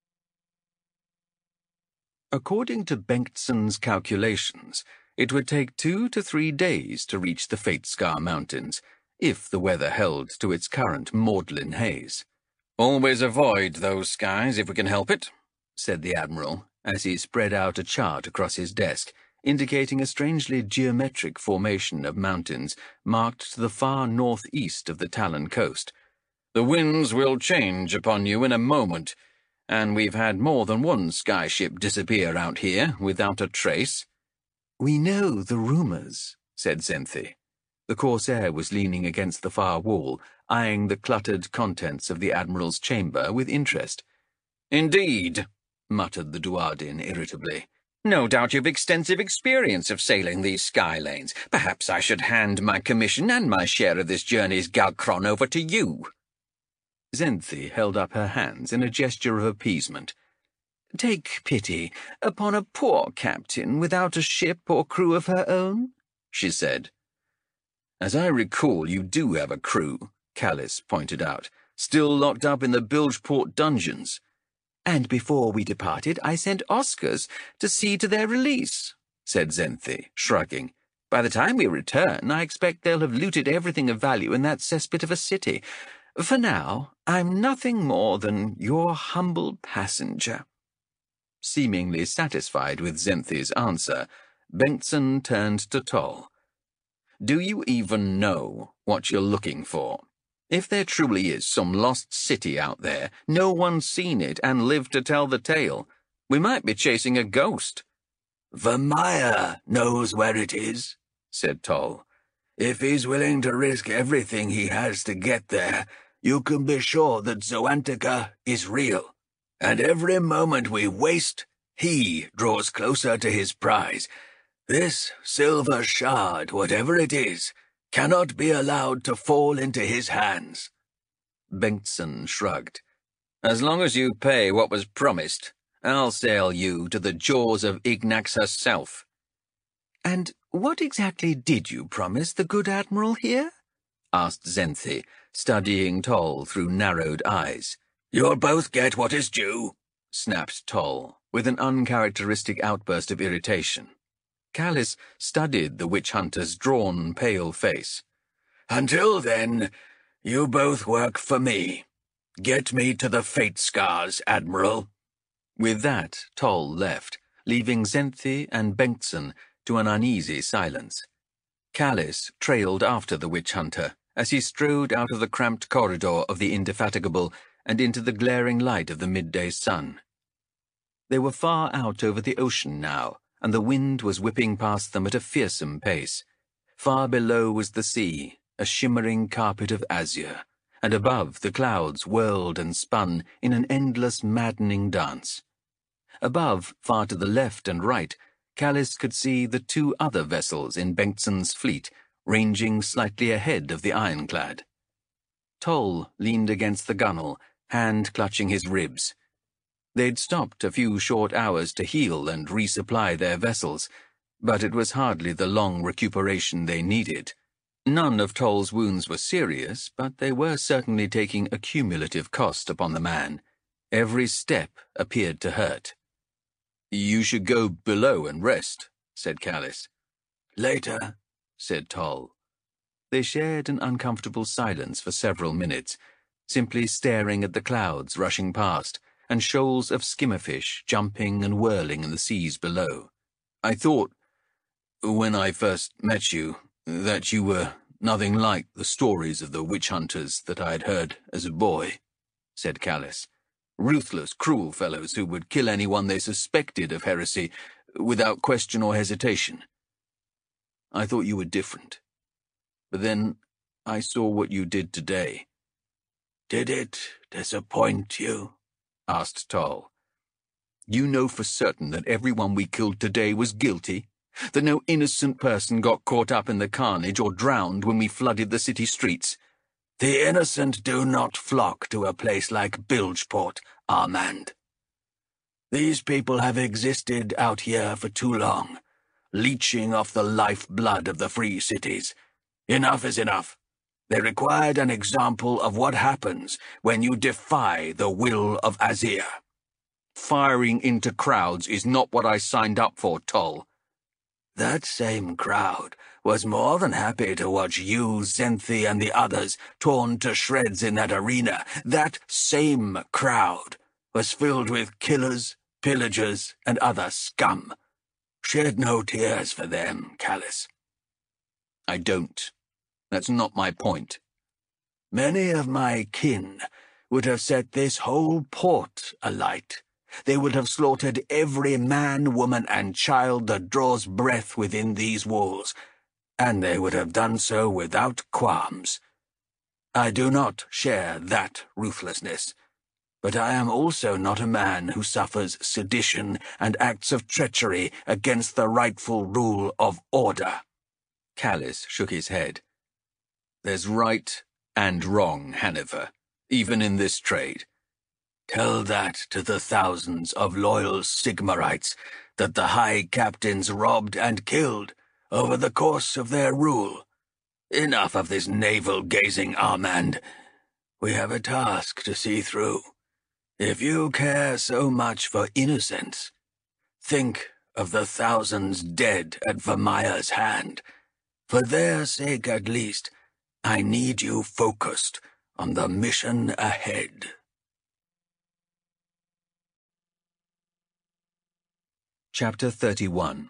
According to Bengtson's calculations, it would take two to three days to reach the Fatescar Mountains, if the weather held to its current maudlin haze. "Always avoid those skies if we can help it," said the Admiral, as he spread out a chart across his desk, indicating a strangely geometric formation of mountains marked to the far northeast of the Talon coast. "The winds will change upon you in a moment, and we've had more than one skyship disappear out here without a trace." "We know the rumours," said Zenthi. The Corsair was leaning against the far wall, eyeing the cluttered contents of the Admiral's chamber with interest. "Indeed," muttered the Duardin irritably. "No doubt you've extensive experience of sailing these sky lanes. Perhaps I should hand my commission and my share of this journey's Galcron over to you." Zenthi held up her hands in a gesture of appeasement. "Take pity upon a poor captain without a ship or crew of her own," she said. "As I recall, you do have a crew," Callis pointed out, "still locked up in the Bilgeport dungeons." "And before we departed, I sent Oscars to see to their release," said Zenthi, shrugging. "By the time we return, I expect they'll have looted everything of value in that cesspit of a city. For now, I'm nothing more than your humble passenger." Seemingly satisfied with Zenthi's answer, Bengtson turned to Toll. "Do you even know what you're looking for? If there truly is some lost city out there, no one's seen it and lived to tell the tale, we might be chasing a ghost." "Vermeer knows where it is," said Toll. "If he's willing to risk everything he has to get there, you can be sure that Zoantica is real. And every moment we waste, he draws closer to his prize. This silver shard, whatever it is, cannot be allowed to fall into his hands." Bengtson shrugged. "As long as you pay what was promised, I'll sail you to the jaws of Ignax herself." "And what exactly did you promise the good Admiral here?" asked Zenthi, studying Toll through narrowed eyes. "You'll both get what is due," snapped Toll, with an uncharacteristic outburst of irritation. Callis studied the witch hunter's drawn, pale face. "Until then, you both work for me. Get me to the Fate Scars, Admiral." With that, Toll left, leaving Zenthi and Bengtson to an uneasy silence. Callis trailed after the witch hunter as he strode out of the cramped corridor of the Indefatigable and into the glaring light of the midday sun. They were far out over the ocean now, and the wind was whipping past them at a fearsome pace. Far below was the sea, a shimmering carpet of azure, and above the clouds whirled and spun in an endless maddening dance. Above, far to the left and right, Callis could see the two other vessels in Bengtson's fleet, ranging slightly ahead of the ironclad. Toll leaned against the gunwale, hand clutching his ribs. They'd stopped a few short hours to heal and resupply their vessels, but it was hardly the long recuperation they needed. None of Toll's wounds were serious, but they were certainly taking a cumulative cost upon the man. Every step appeared to hurt. "You should go below and rest," said Callis. "Later," said Toll. They shared an uncomfortable silence for several minutes, simply staring at the clouds rushing past, and shoals of skimmerfish jumping and whirling in the seas below. "I thought, when I first met you, that you were nothing like the stories of the witch hunters that I had heard as a boy," said Callis. "Ruthless, cruel fellows who would kill anyone they suspected of heresy without question or hesitation. I thought you were different. But then I saw what you did today." "Did it disappoint you?" asked Toll. "You know for certain that everyone we killed today was guilty? That no innocent person got caught up in the carnage or drowned when we flooded the city streets?" "The innocent do not flock to a place like Bilgeport, Armand. These people have existed out here for too long, leeching off the life-blood of the free cities. Enough is enough. They required an example of what happens when you defy the will of Azir." "Firing into crowds is not what I signed up for, Toll." "That same crowd was more than happy to watch you, Zenthi, and the others torn to shreds in that arena. That same crowd was filled with killers, pillagers, and other scum. Shed no tears for them, Callis." "I don't. That's not my point." "Many of my kin would have set this whole port alight. They would have slaughtered every man, woman, and child that draws breath within these walls, and they would have done so without qualms. I do not share that ruthlessness, but I am also not a man who suffers sedition and acts of treachery against the rightful rule of order." Callis shook his head. "There's right and wrong, Haniver, even in this trade. Tell that to the thousands of loyal Sigmarites that the High Captains robbed and killed over the course of their rule. Enough of this navel-gazing, Armand. We have a task to see through. If you care so much for innocence, think of the thousands dead at Vermeer's hand. For their sake, at least, I need you focused on the mission ahead." Chapter thirty-one.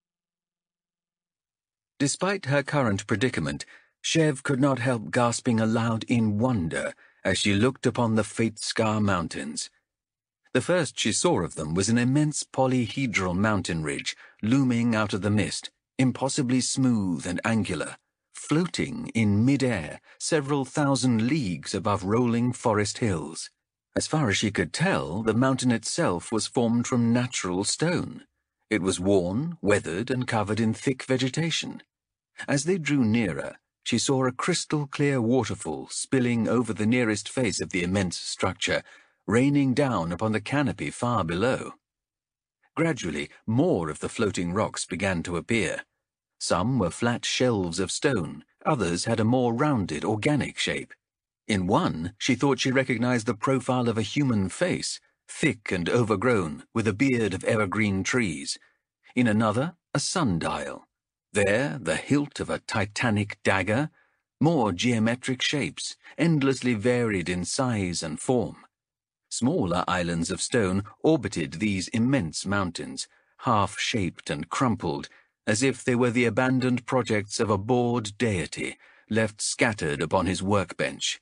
Despite her current predicament, Shev could not help gasping aloud in wonder as she looked upon the Fate Scar Mountains. The first she saw of them was an immense polyhedral mountain ridge looming out of the mist, impossibly smooth and angular, floating in mid-air several thousand leagues above rolling forest hills. As far as she could tell, the mountain itself was formed from natural stone. It was worn, weathered, and covered in thick vegetation. As they drew nearer, she saw a crystal-clear waterfall spilling over the nearest face of the immense structure, raining down upon the canopy far below. Gradually, more of the floating rocks began to appear. Some were flat shelves of stone, others had a more rounded, organic shape. In one, she thought she recognized the profile of a human face, thick and overgrown with a beard of evergreen trees. In another, a sundial. There, the hilt of a titanic dagger. More geometric shapes, endlessly varied in size and form. Smaller islands of stone orbited these immense mountains, half-shaped and crumpled, as if they were the abandoned projects of a bored deity left scattered upon his workbench.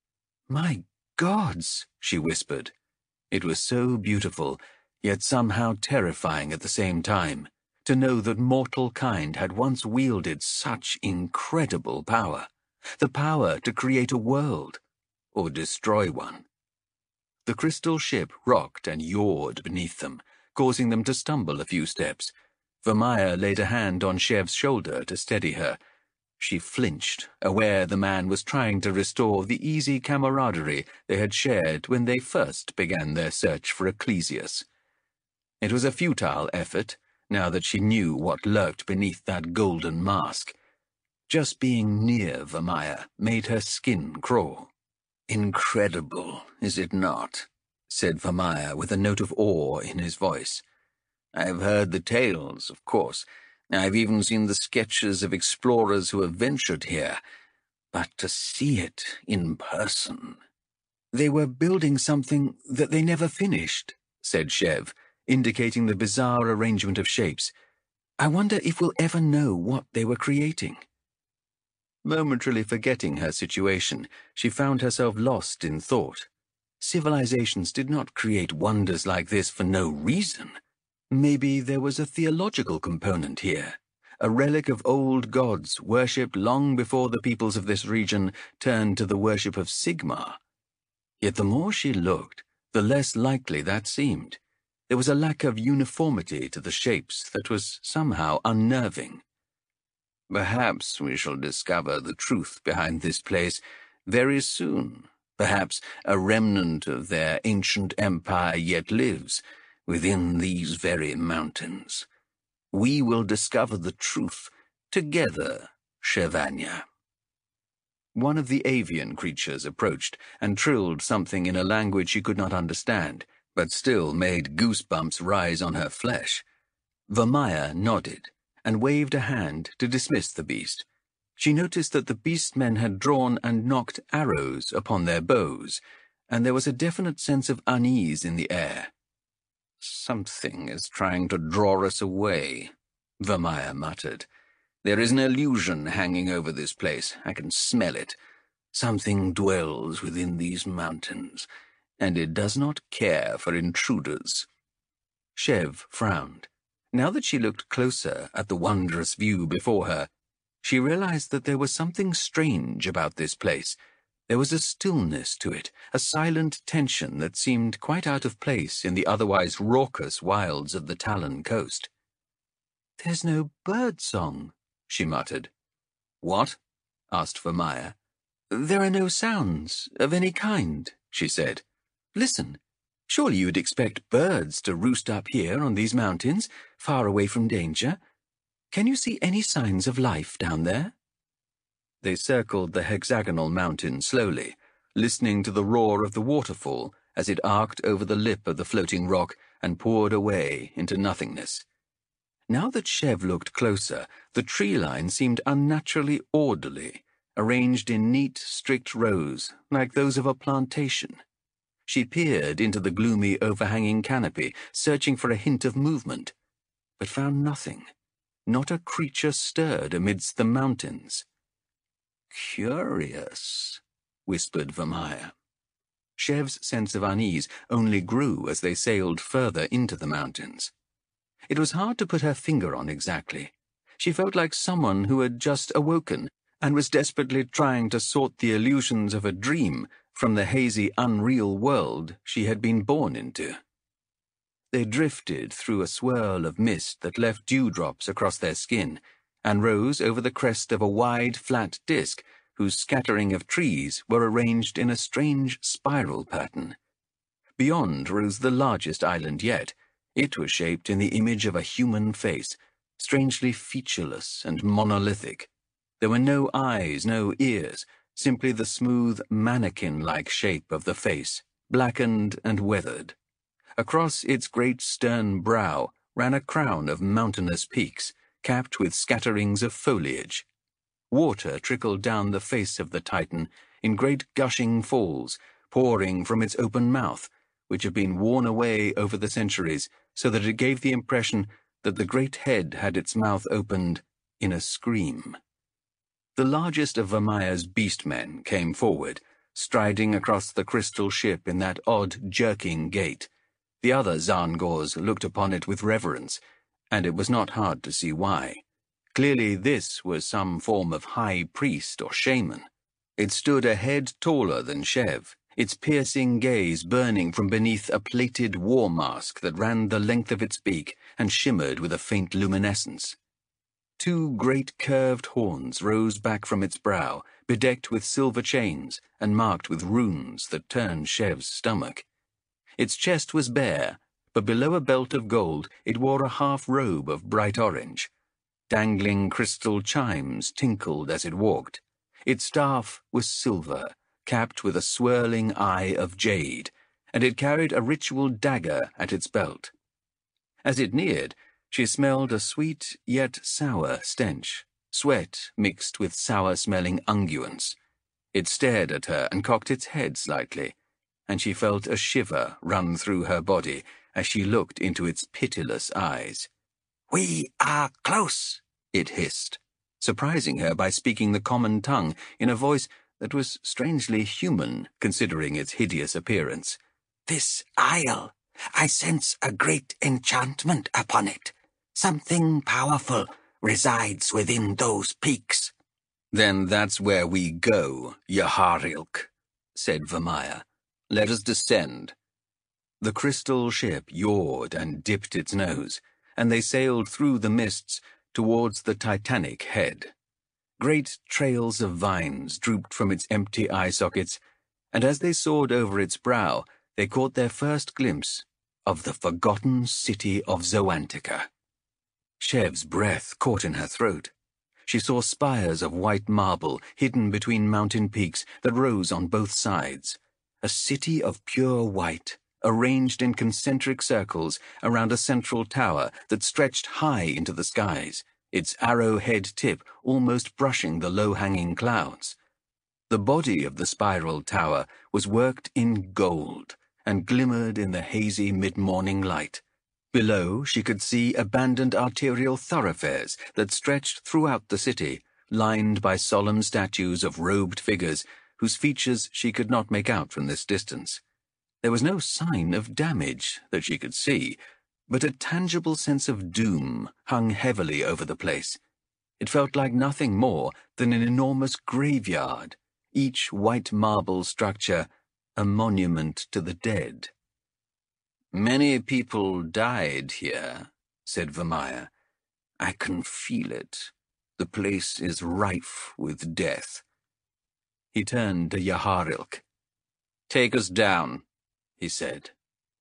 "My gods," she whispered. It was so beautiful, yet somehow terrifying at the same time, to know that mortal kind had once wielded such incredible power, the power to create a world, or destroy one. The crystal ship rocked and yawed beneath them, causing them to stumble a few steps. Vermeer laid a hand on Shev's shoulder to steady her. She flinched, aware the man was trying to restore the easy camaraderie they had shared when they first began their search for Ecclesius. It was a futile effort, now that she knew what lurked beneath that golden mask. Just being near Vermeer made her skin crawl. "Incredible, is it not?" said Vermeer with a note of awe in his voice. "I've heard the tales, of course. I've even seen the sketches of explorers who have ventured here. But to see it in person—" "They were building something that they never finished," said Shev, indicating the bizarre arrangement of shapes. "I wonder if we'll ever know what they were creating." Momentarily forgetting her situation, she found herself lost in thought. Civilizations did not create wonders like this for no reason. Maybe there was a theological component here, a relic of old gods worshipped long before the peoples of this region turned to the worship of Sigmar. Yet the more she looked, the less likely that seemed. There was a lack of uniformity to the shapes that was somehow unnerving. "Perhaps we shall discover the truth behind this place very soon. Perhaps a remnant of their ancient empire yet lives within these very mountains. We will discover the truth together, Shevanya." One of the avian creatures approached and trilled something in a language she could not understand, but still made goosebumps rise on her flesh. Vermeer nodded and waved a hand to dismiss the beast. She noticed that the beastmen had drawn and nocked arrows upon their bows, and there was a definite sense of unease in the air. "Something is trying to draw us away," Vermeer muttered. "There is an illusion hanging over this place. I can smell it. Something dwells within these mountains, and it does not care for intruders." Shev frowned. Now that she looked closer at the wondrous view before her, she realized that there was something strange about this place. There was a stillness to it, a silent tension that seemed quite out of place in the otherwise raucous wilds of the Talon coast. "There's no bird song," she muttered. "What?" asked Vermeer. "There are no sounds of any kind," she said. "Listen. Surely you would expect birds to roost up here on these mountains, far away from danger. Can you see any signs of life down there?" They circled the hexagonal mountain slowly, listening to the roar of the waterfall as it arced over the lip of the floating rock and poured away into nothingness. Now that Shev looked closer, the tree line seemed unnaturally orderly, arranged in neat, strict rows, like those of a plantation. She peered into the gloomy, overhanging canopy, searching for a hint of movement, but found nothing. Not a creature stirred amidst the mountains. "Curious," whispered Vermeer. Shev's sense of unease only grew as they sailed further into the mountains. It was hard to put her finger on exactly. She felt like someone who had just awoken and was desperately trying to sort the illusions of a dream from the hazy, unreal world she had been born into. They drifted through a swirl of mist that left dewdrops across their skin, and rose over the crest of a wide, flat disk whose scattering of trees were arranged in a strange spiral pattern. Beyond rose the largest island yet. It was shaped in the image of a human face, strangely featureless and monolithic. There were no eyes, no ears, simply the smooth, mannequin-like shape of the face, blackened and weathered. Across its great stern brow ran a crown of mountainous peaks, capped with scatterings of foliage. Water trickled down the face of the Titan in great gushing falls, pouring from its open mouth, which had been worn away over the centuries, so that it gave the impression that the great head had its mouth opened in a scream. The largest of Vamaya's beastmen came forward, striding across the crystal ship in that odd, jerking gait. The other Zangors looked upon it with reverence, and it was not hard to see why. Clearly this was some form of high priest or shaman. It stood a head taller than Shev, its piercing gaze burning from beneath a plated war mask that ran the length of its beak and shimmered with a faint luminescence. Two great curved horns rose back from its brow, bedecked with silver chains and marked with runes that turned Shev's stomach. Its chest was bare, but below a belt of gold it wore a half-robe of bright orange. Dangling crystal chimes tinkled as it walked. Its staff was silver, capped with a swirling eye of jade, and it carried a ritual dagger at its belt. As it neared, she smelled a sweet yet sour stench, sweat mixed with sour-smelling unguents. It stared at her and cocked its head slightly, and she felt a shiver run through her body as she looked into its pitiless eyes. "We are close," it hissed, surprising her by speaking the common tongue in a voice that was strangely human, considering its hideous appearance. "This isle, I sense a great enchantment upon it. Something powerful resides within those peaks." "Then that's where we go, Yaharilk," said Vamaya. "Let us descend." The crystal ship yawed and dipped its nose, and they sailed through the mists towards the Titanic head. Great trails of vines drooped from its empty eye sockets, and as they soared over its brow, they caught their first glimpse of the forgotten city of Zoantica. Shev's breath caught in her throat. She saw spires of white marble hidden between mountain peaks that rose on both sides. A city of pure white, arranged in concentric circles around a central tower that stretched high into the skies, its arrowhead tip almost brushing the low-hanging clouds. The body of the spiral tower was worked in gold and glimmered in the hazy mid-morning light. Below, she could see abandoned arterial thoroughfares that stretched throughout the city, lined by solemn statues of robed figures whose features she could not make out from this distance. There was no sign of damage that she could see, but a tangible sense of doom hung heavily over the place. It felt like nothing more than an enormous graveyard, each white marble structure a monument to the dead. "Many people died here," said Vamaya. "I can feel it. The place is rife with death." He turned to Yaharilk. "Take us down," he said.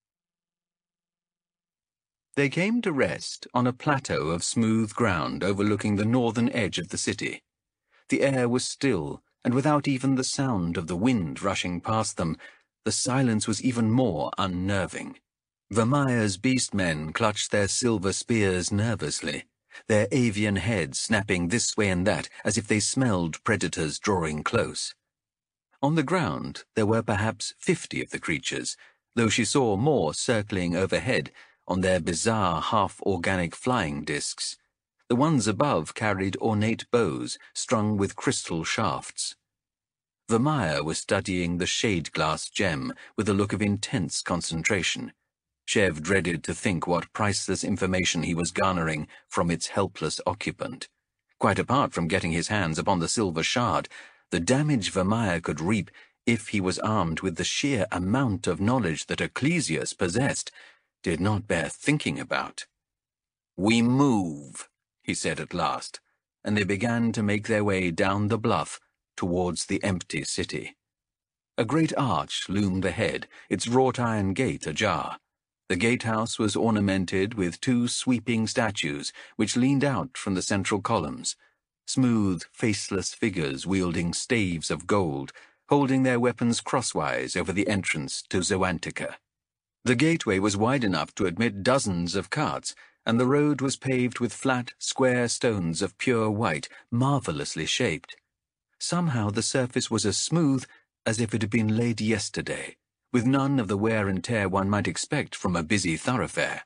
They came to rest on a plateau of smooth ground overlooking the northern edge of the city. The air was still, and without even the sound of the wind rushing past them, the silence was even more unnerving. Vamaya's beastmen clutched their silver spears nervously, their avian heads snapping this way and that as if they smelled predators drawing close. On the ground there were perhaps fifty of the creatures, though she saw more circling overhead on their bizarre half-organic flying discs. The ones above carried ornate bows strung with crystal shafts. Vamaya was studying the shade-glass gem with a look of intense concentration. Shev dreaded to think what priceless information he was garnering from its helpless occupant. Quite apart from getting his hands upon the silver shard, the damage Vamaya could reap if he was armed with the sheer amount of knowledge that Ecclesius possessed did not bear thinking about. "We move," he said at last, and they began to make their way down the bluff towards the empty city. A great arch loomed ahead, its wrought-iron gate ajar. The gatehouse was ornamented with two sweeping statues which leaned out from the central columns, smooth, faceless figures wielding staves of gold, holding their weapons crosswise over the entrance to Zoantica. The gateway was wide enough to admit dozens of carts, and the road was paved with flat, square stones of pure white, marvellously shaped. Somehow the surface was as smooth as if it had been laid yesterday, with none of the wear and tear one might expect from a busy thoroughfare.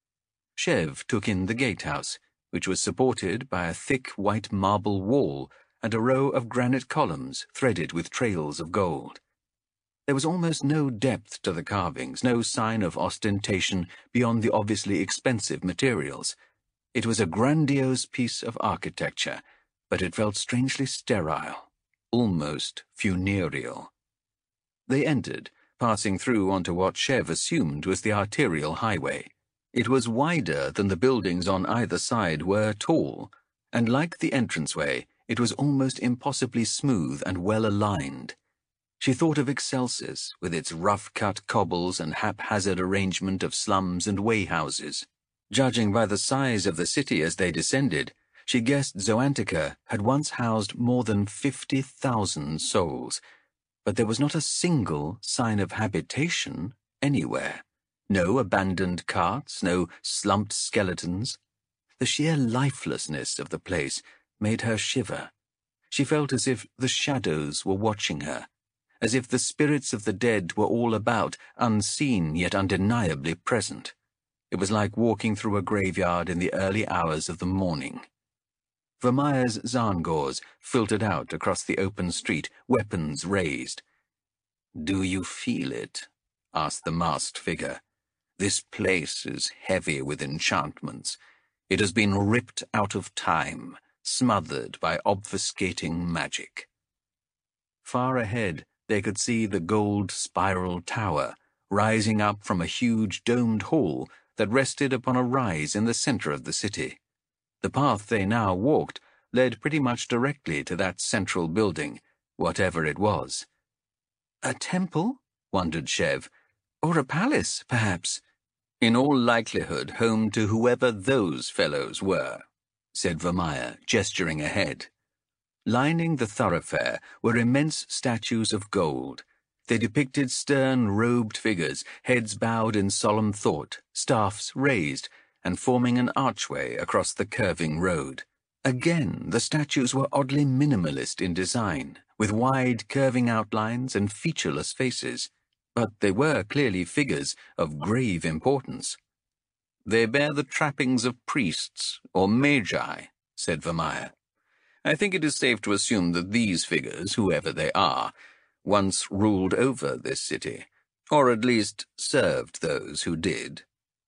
Chev took in the gatehouse, which was supported by a thick white marble wall and a row of granite columns threaded with trails of gold. There was almost no depth to the carvings, no sign of ostentation beyond the obviously expensive materials. It was a grandiose piece of architecture, but it felt strangely sterile, almost funereal. They entered, passing through onto what Chev assumed was the arterial highway. It was wider than the buildings on either side were tall, and like the entranceway, it was almost impossibly smooth and well-aligned. She thought of Excelsis, with its rough-cut cobbles and haphazard arrangement of slums and way-houses. Judging by the size of the city as they descended, she guessed Zoantica had once housed more than fifty thousand souls, but there was not a single sign of habitation anywhere. No abandoned carts, no slumped skeletons. The sheer lifelessness of the place made her shiver. She felt as if the shadows were watching her, as if the spirits of the dead were all about, unseen yet undeniably present. It was like walking through a graveyard in the early hours of the morning. Vermeer's Zangors filtered out across the open street, weapons raised. "Do you feel it?" asked the masked figure. "This place is heavy with enchantments. It has been ripped out of time, smothered by obfuscating magic." Far ahead, they could see the gold spiral tower, rising up from a huge domed hall that rested upon a rise in the center of the city. The path they now walked led pretty much directly to that central building, whatever it was. "A temple?" wondered Chev. "Or a palace, perhaps?" "In all likelihood home to whoever those fellows were," said Vermeer, gesturing ahead. Lining the thoroughfare were immense statues of gold. They depicted stern, robed figures, heads bowed in solemn thought, staffs raised, and forming an archway across the curving road. Again, the statues were oddly minimalist in design, with wide, curving outlines and featureless faces, but they were clearly figures of grave importance. "They bear the trappings of priests or magi," said Vermeer. "I think it is safe to assume that these figures, whoever they are, once ruled over this city, or at least served those who did."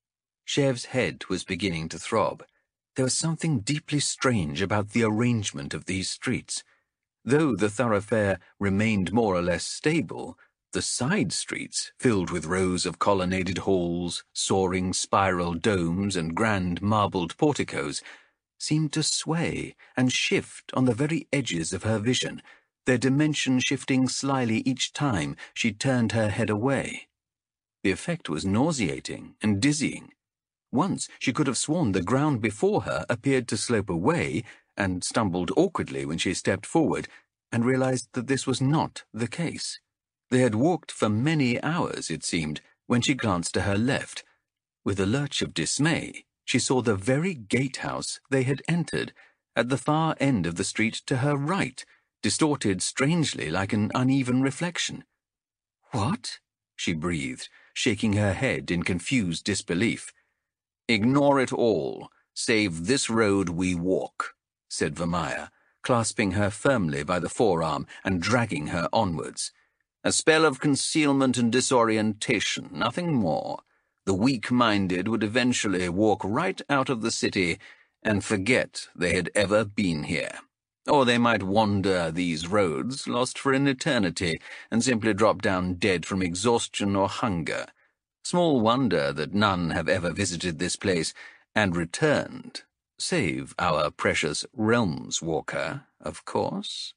Chev's head was beginning to throb. There was something deeply strange about the arrangement of these streets. Though the thoroughfare remained more or less stable, the side streets, filled with rows of colonnaded halls, soaring spiral domes, and grand marbled porticos, seemed to sway and shift on the very edges of her vision, their dimension shifting slyly each time she turned her head away. The effect was nauseating and dizzying. Once she could have sworn the ground before her appeared to slope away, and stumbled awkwardly when she stepped forward, and realized that this was not the case. They had walked for many hours, it seemed, when she glanced to her left. With a lurch of dismay, she saw the very gatehouse they had entered, at the far end of the street to her right, distorted strangely like an uneven reflection. "What?" she breathed, shaking her head in confused disbelief. "Ignore it all, save this road we walk," said Vermeer, clasping her firmly by the forearm and dragging her onwards. "A spell of concealment and disorientation, nothing more. The weak-minded would eventually walk right out of the city and forget they had ever been here. Or they might wander these roads, lost for an eternity, and simply drop down dead from exhaustion or hunger. Small wonder that none have ever visited this place and returned, save our precious Realms-Walker, of course."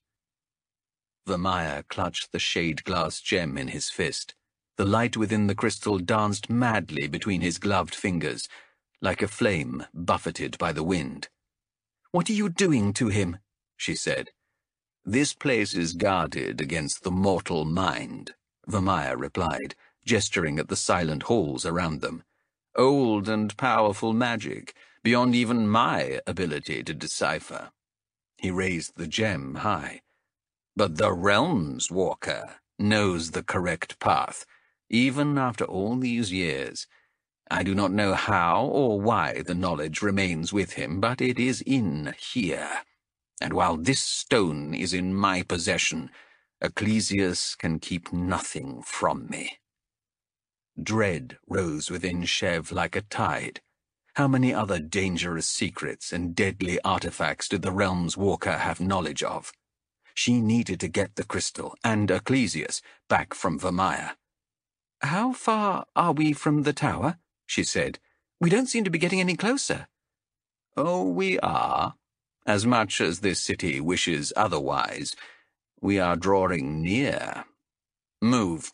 Vermeer clutched the shade-glass gem in his fist. The light within the crystal danced madly between his gloved fingers, like a flame buffeted by the wind. "What are you doing to him?" she said. "This place is guarded against the mortal mind," Vermeer replied, gesturing at the silent halls around them. Old and powerful magic, beyond even my ability to decipher. He raised the gem high. But the Realms Walker knows the correct path, even after all these years. I do not know how or why the knowledge remains with him, but it is in here. And while this stone is in my possession, Ecclesius can keep nothing from me. Dread rose within Shev like a tide. How many other dangerous secrets and deadly artifacts did the Realms Walker have knowledge of? She needed to get the crystal and Ecclesius back from Vermeer. "How far are we from the tower?" she said. "We don't seem to be getting any closer." "Oh, we are. As much as this city wishes otherwise, we are drawing near. Move."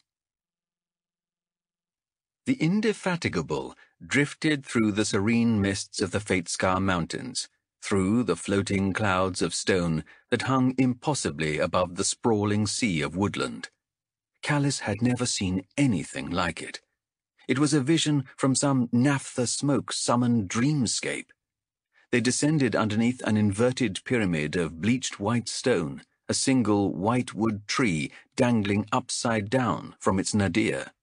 The Indefatigable drifted through the serene mists of the Fatescar Mountains, through the floating clouds of stone that hung impossibly above the sprawling sea of woodland. Callus had never seen anything like it. It was a vision from some naphtha smoke-summoned dreamscape. They descended underneath an inverted pyramid of bleached white stone, a single white wood tree dangling upside down from its nadir.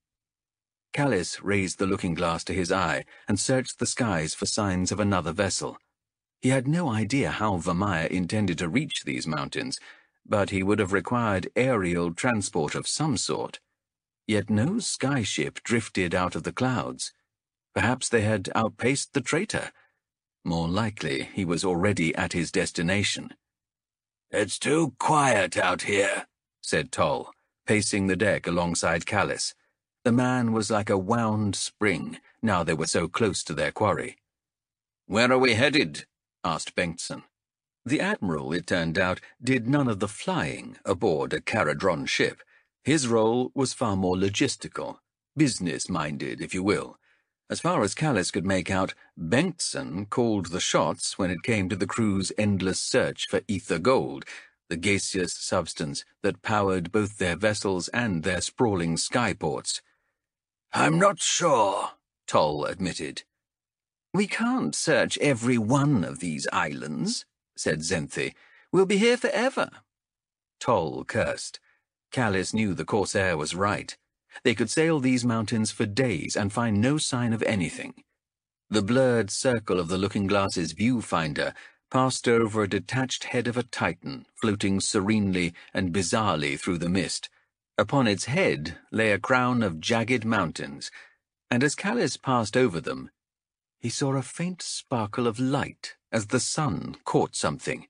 Callus raised the looking-glass to his eye and searched the skies for signs of another vessel. He had no idea how Vermeer intended to reach these mountains, but he would have required aerial transport of some sort. Yet no skyship drifted out of the clouds. Perhaps they had outpaced the traitor. More likely, he was already at his destination. "It's too quiet out here," said Toll, pacing the deck alongside Callus. The man was like a wound spring, now they were so close to their quarry. "Where are we headed?" asked Bengtson. The Admiral, it turned out, did none of the flying aboard a Caradron ship. His role was far more logistical, business-minded, if you will. As far as Callus could make out, Bengtson called the shots when it came to the crew's endless search for ether gold, the gaseous substance that powered both their vessels and their sprawling skyports. "I'm not sure," Toll admitted. "We can't search every one of these islands," said Zenthi. "We'll be here forever." Toll cursed. Callus knew the Corsair was right. They could sail these mountains for days and find no sign of anything. The blurred circle of the looking-glass's viewfinder passed over a detached head of a Titan, floating serenely and bizarrely through the mist. Upon its head lay a crown of jagged mountains, and as Callus passed over them, he saw a faint sparkle of light as the sun caught something.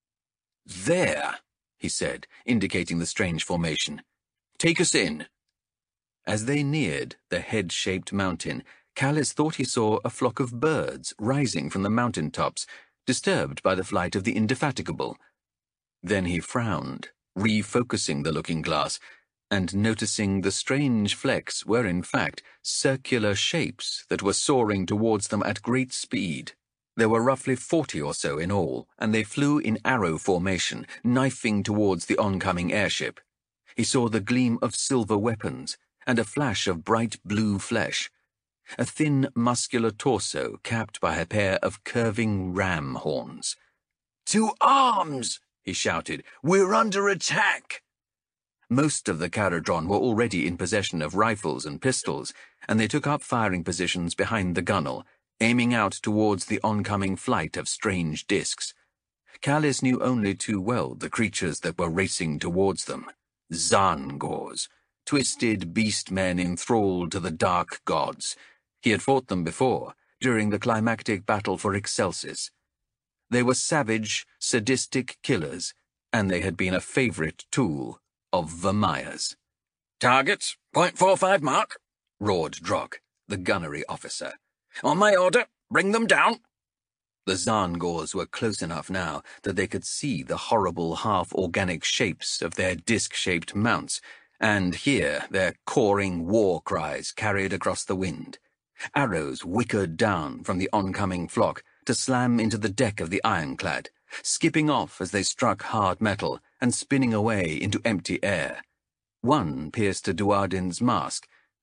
"There," he said, indicating the strange formation. "Take us in." As they neared the head-shaped mountain, Callus thought he saw a flock of birds rising from the mountain tops, disturbed by the flight of the Indefatigable. Then he frowned, refocusing the looking-glass, and noticing the strange flecks were in fact circular shapes that were soaring towards them at great speed. There were roughly forty or so in all, and they flew in arrow formation, knifing towards the oncoming airship. He saw the gleam of silver weapons, and a flash of bright blue flesh. A thin, muscular torso capped by a pair of curving ram horns. "To arms!" he shouted. "We're under attack!" Most of the Caradron were already in possession of rifles and pistols, and they took up firing positions behind the gunwale, aiming out towards the oncoming flight of strange discs. Callus knew only too well the creatures that were racing towards them. Zaan-Gors, twisted beast-men enthralled to the dark gods. He had fought them before, during the climactic battle for Excelsis. They were savage, sadistic killers, and they had been a favorite tool of Vermeer's. "Targets, point four five mark," roared Drock, the gunnery officer. "On my order, bring them down." The Zaan-Gors were close enough now that they could see the horrible half-organic shapes of their disc-shaped mounts, and hear their cawing war cries carried across the wind. Arrows whickered down from the oncoming flock to slam into the deck of the ironclad, skipping off as they struck hard metal and spinning away into empty air. One pierced to Duardin's mask,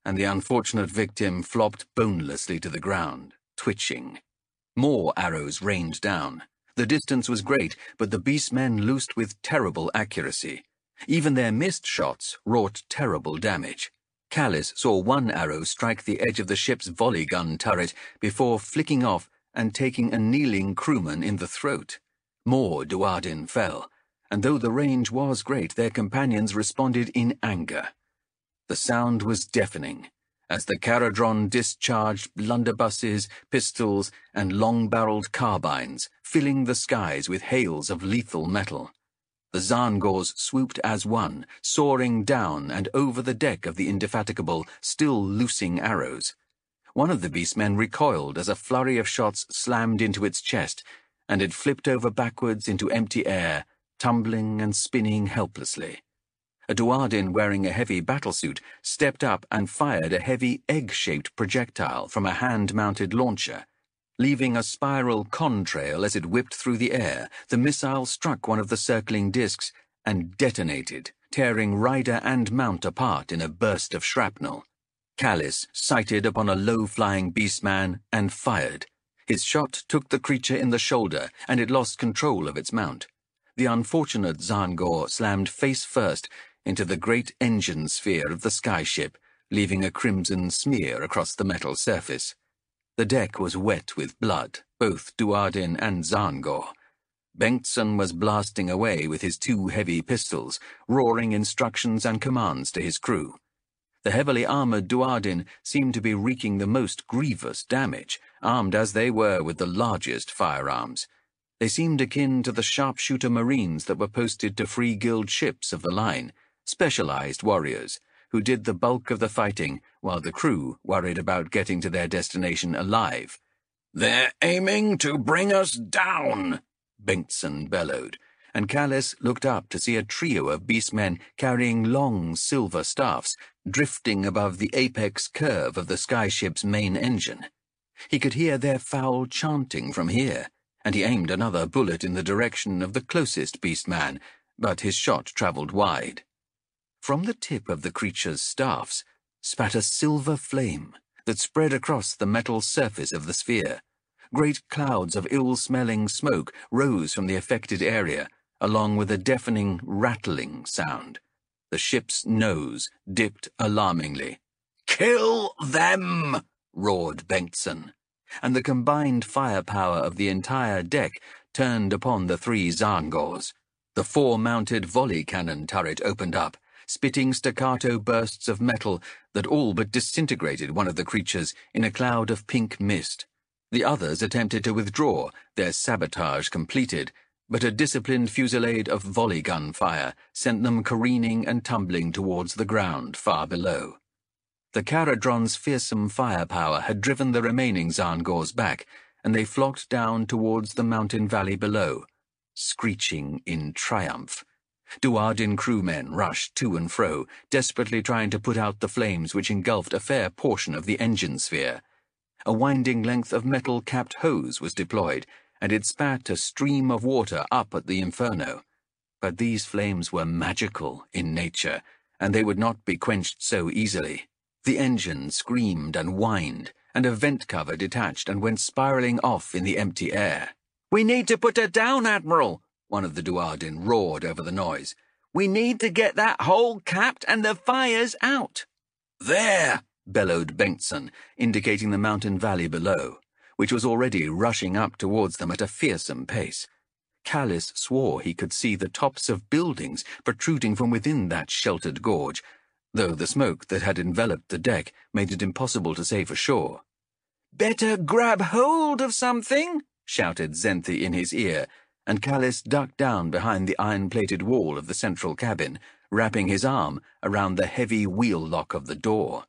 and the unfortunate victim flopped bonelessly to the ground, twitching. More arrows rained down. The distance was great, but the beastmen loosed with terrible accuracy. Even their missed shots wrought terrible damage. Callis saw one arrow strike the edge of the ship's volley gun turret before flicking off and taking a kneeling crewman in the throat. More Duardin fell, and though the range was great, their companions responded in anger. The sound was deafening, as the Caradron discharged blunderbusses, pistols, and long-barreled carbines, filling the skies with hails of lethal metal. The Zangors swooped as one, soaring down and over the deck of the Indefatigable, still loosing arrows. One of the beastmen recoiled as a flurry of shots slammed into its chest, and it flipped over backwards into empty air, tumbling and spinning helplessly. A Duardin wearing a heavy battlesuit stepped up and fired a heavy egg-shaped projectile from a hand-mounted launcher. Leaving a spiral contrail as it whipped through the air, the missile struck one of the circling discs and detonated, tearing rider and mount apart in a burst of shrapnel. Callis sighted upon a low-flying beastman and fired. His shot took the creature in the shoulder, and it lost control of its mount. The unfortunate Zangor slammed face-first into the great engine sphere of the skyship, leaving a crimson smear across the metal surface. The deck was wet with blood, both Duardin and Zangor. Bengtson was blasting away with his two heavy pistols, roaring instructions and commands to his crew. The heavily armoured Duardin seemed to be wreaking the most grievous damage, armed as they were with the largest firearms. They seemed akin to the sharpshooter marines that were posted to free guild ships of the line, specialized warriors, who did the bulk of the fighting while the crew worried about getting to their destination alive. "They're aiming to bring us down," Bengtson bellowed, and Callis looked up to see a trio of beastmen carrying long silver staffs drifting above the apex curve of the skyship's main engine. He could hear their foul chanting from here, and he aimed another bullet in the direction of the closest beastman, but his shot travelled wide. From the tip of the creature's staffs spat a silver flame that spread across the metal surface of the sphere. Great clouds of ill-smelling smoke rose from the affected area, along with a deafening rattling sound. The ship's nose dipped alarmingly. "Kill them!" roared Bengtson, and the combined firepower of the entire deck turned upon the three Zangors. The four-mounted volley cannon turret opened up, spitting staccato bursts of metal that all but disintegrated one of the creatures in a cloud of pink mist. The others attempted to withdraw, their sabotage completed, but a disciplined fusillade of volley gun fire sent them careening and tumbling towards the ground far below. The Caradron's fearsome firepower had driven the remaining Zangors back, and they flocked down towards the mountain valley below, screeching in triumph. Duardin crewmen rushed to and fro, desperately trying to put out the flames which engulfed a fair portion of the engine sphere. A winding length of metal-capped hose was deployed, and it spat a stream of water up at the inferno. But these flames were magical in nature, and they would not be quenched so easily. The engine screamed and whined, and a vent cover detached and went spiralling off in the empty air. "We need to put her down, Admiral!" one of the Duardin roared over the noise. "We need to get that hole capped and the fires out." "There!" bellowed Bengtson, indicating the mountain valley below, which was already rushing up towards them at a fearsome pace. Callis swore he could see the tops of buildings protruding from within that sheltered gorge, though the smoke that had enveloped the deck made it impossible to say for sure. "Better grab hold of something," shouted Zenthi in his ear, and Callis ducked down behind the iron-plated wall of the central cabin, wrapping his arm around the heavy wheel lock of the door.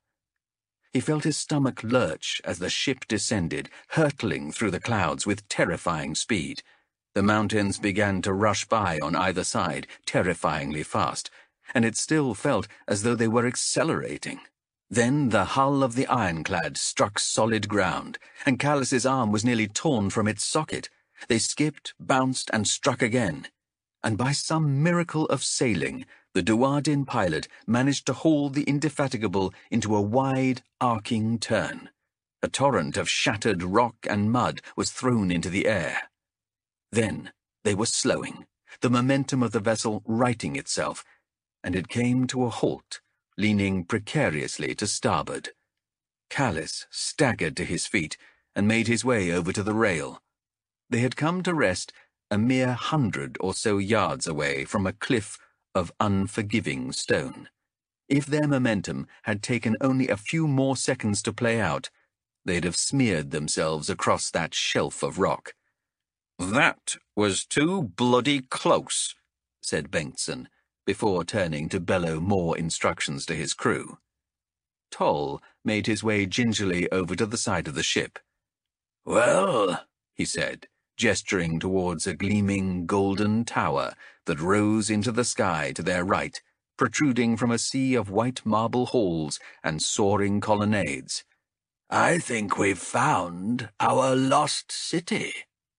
He felt his stomach lurch as the ship descended, hurtling through the clouds with terrifying speed. The mountains began to rush by on either side, terrifyingly fast, and it still felt as though they were accelerating. Then the hull of the ironclad struck solid ground, and Callis's arm was nearly torn from its socket. They skipped, bounced, and struck again, and by some miracle of sailing, The Duardin pilot managed to haul the Indefatigable into a wide, arcing turn. A torrent of shattered rock and mud was thrown into the air. Then they were slowing, the momentum of the vessel righting itself, and it came to a halt, leaning precariously to starboard. Callis staggered to his feet and made his way over to the rail. They had come to rest a mere hundred or so yards away from a cliff of unforgiving stone. If their momentum had taken only a few more seconds to play out, they'd have smeared themselves across that shelf of rock. "That was too bloody close," said Bengtson, before turning to bellow more instructions to his crew. Toll made his way gingerly over to the side of the ship. "Well," he said, gesturing towards a gleaming golden tower that rose into the sky to their right, protruding from a sea of white marble halls and soaring colonnades. "I think we've found our lost city."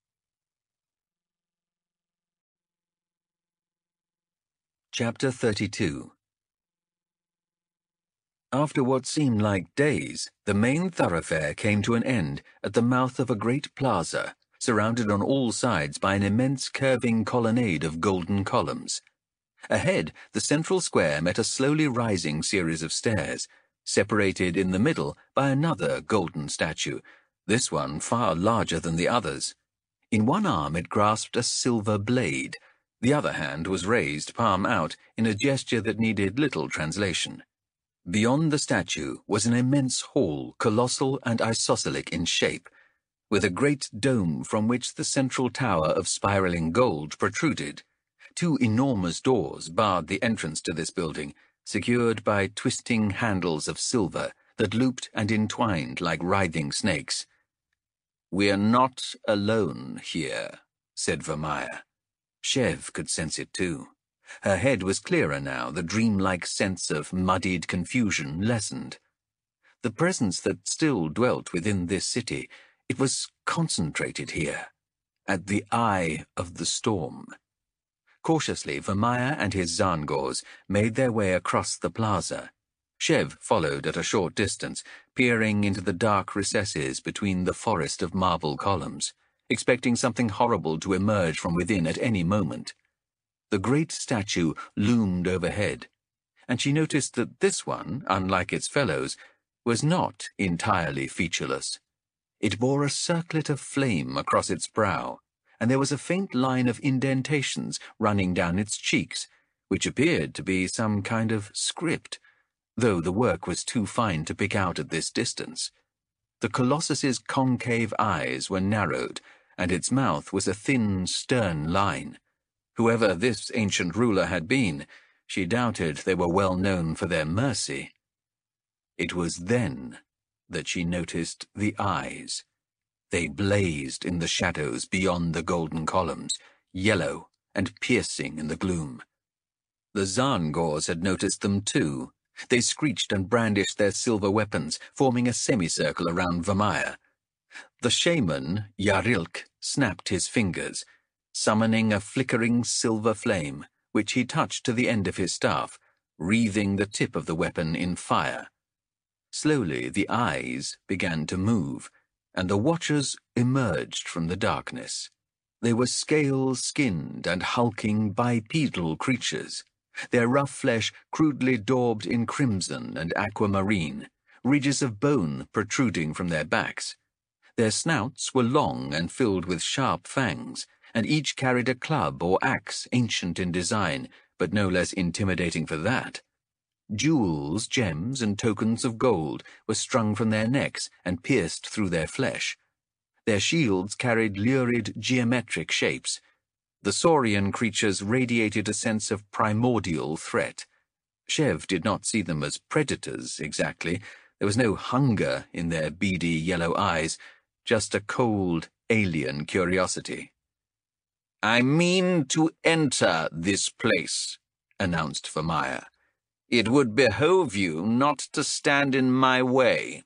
Chapter thirty-two. After what seemed like days, the main thoroughfare came to an end at the mouth of a great plaza, surrounded on all sides by an immense curving colonnade of golden columns. Ahead, the central square met a slowly rising series of stairs, separated in the middle by another golden statue, this one far larger than the others. In one arm it grasped a silver blade. The other hand was raised, palm out, in a gesture that needed little translation. Beyond the statue was an immense hall, colossal and isosceles in shape, with a great dome from which the central tower of spiraling gold protruded. Two enormous doors barred the entrance to this building, secured by twisting handles of silver that looped and entwined like writhing snakes. "We're not alone here," said Vermeyer. Chev could sense it too. Her head was clearer now, the dreamlike sense of muddied confusion lessened. The presence that still dwelt within this city, it was concentrated here, at the eye of the storm. Cautiously, Vermeyer and his Zangors made their way across the plaza. Chev followed at a short distance, peering into the dark recesses between the forest of marble columns, expecting something horrible to emerge from within at any moment. The great statue loomed overhead, and she noticed that this one, unlike its fellows, was not entirely featureless. It bore a circlet of flame across its brow, and there was a faint line of indentations running down its cheeks, which appeared to be some kind of script, though the work was too fine to pick out at this distance. The Colossus's concave eyes were narrowed, and its mouth was a thin, stern line. Whoever this ancient ruler had been, she doubted they were well known for their mercy. It was then that she noticed the eyes. They blazed in the shadows beyond the golden columns, yellow and piercing in the gloom. The Zangors had noticed them too. They screeched and brandished their silver weapons, forming a semicircle around Vermeyer. The shaman, Yarilk, snapped his fingers, summoning a flickering silver flame, which he touched to the end of his staff, wreathing the tip of the weapon in fire. Slowly the eyes began to move, and the watchers emerged from the darkness. They were scale-skinned and hulking bipedal creatures, their rough flesh crudely daubed in crimson and aquamarine, ridges of bone protruding from their backs. Their snouts were long and filled with sharp fangs, and each carried a club or axe ancient in design, but no less intimidating for that. Jewels, gems, and tokens of gold were strung from their necks and pierced through their flesh. Their shields carried lurid geometric shapes. The saurian creatures radiated a sense of primordial threat. Chev did not see them as predators, exactly. There was no hunger in their beady yellow eyes, just a cold, alien curiosity. "I mean to enter this place," announced Vermeyer. "It would behove you not to stand in my way."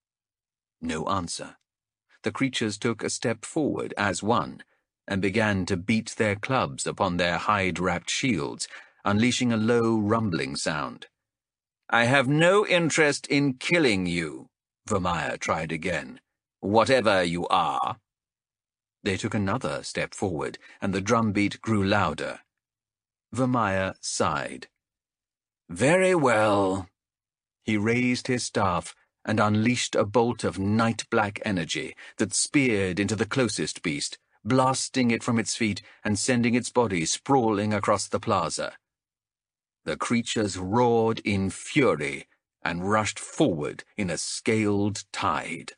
No answer. The creatures took a step forward as one, and began to beat their clubs upon their hide-wrapped shields, unleashing a low, rumbling sound. "I have no interest in killing you," Vermeer tried again. "Whatever you are." They took another step forward, and the drumbeat grew louder. Vermeer sighed. "Very well." He raised his staff and unleashed a bolt of night-black energy that speared into the closest beast, blasting it from its feet and sending its body sprawling across the plaza. The creatures roared in fury and rushed forward in a scaled tide.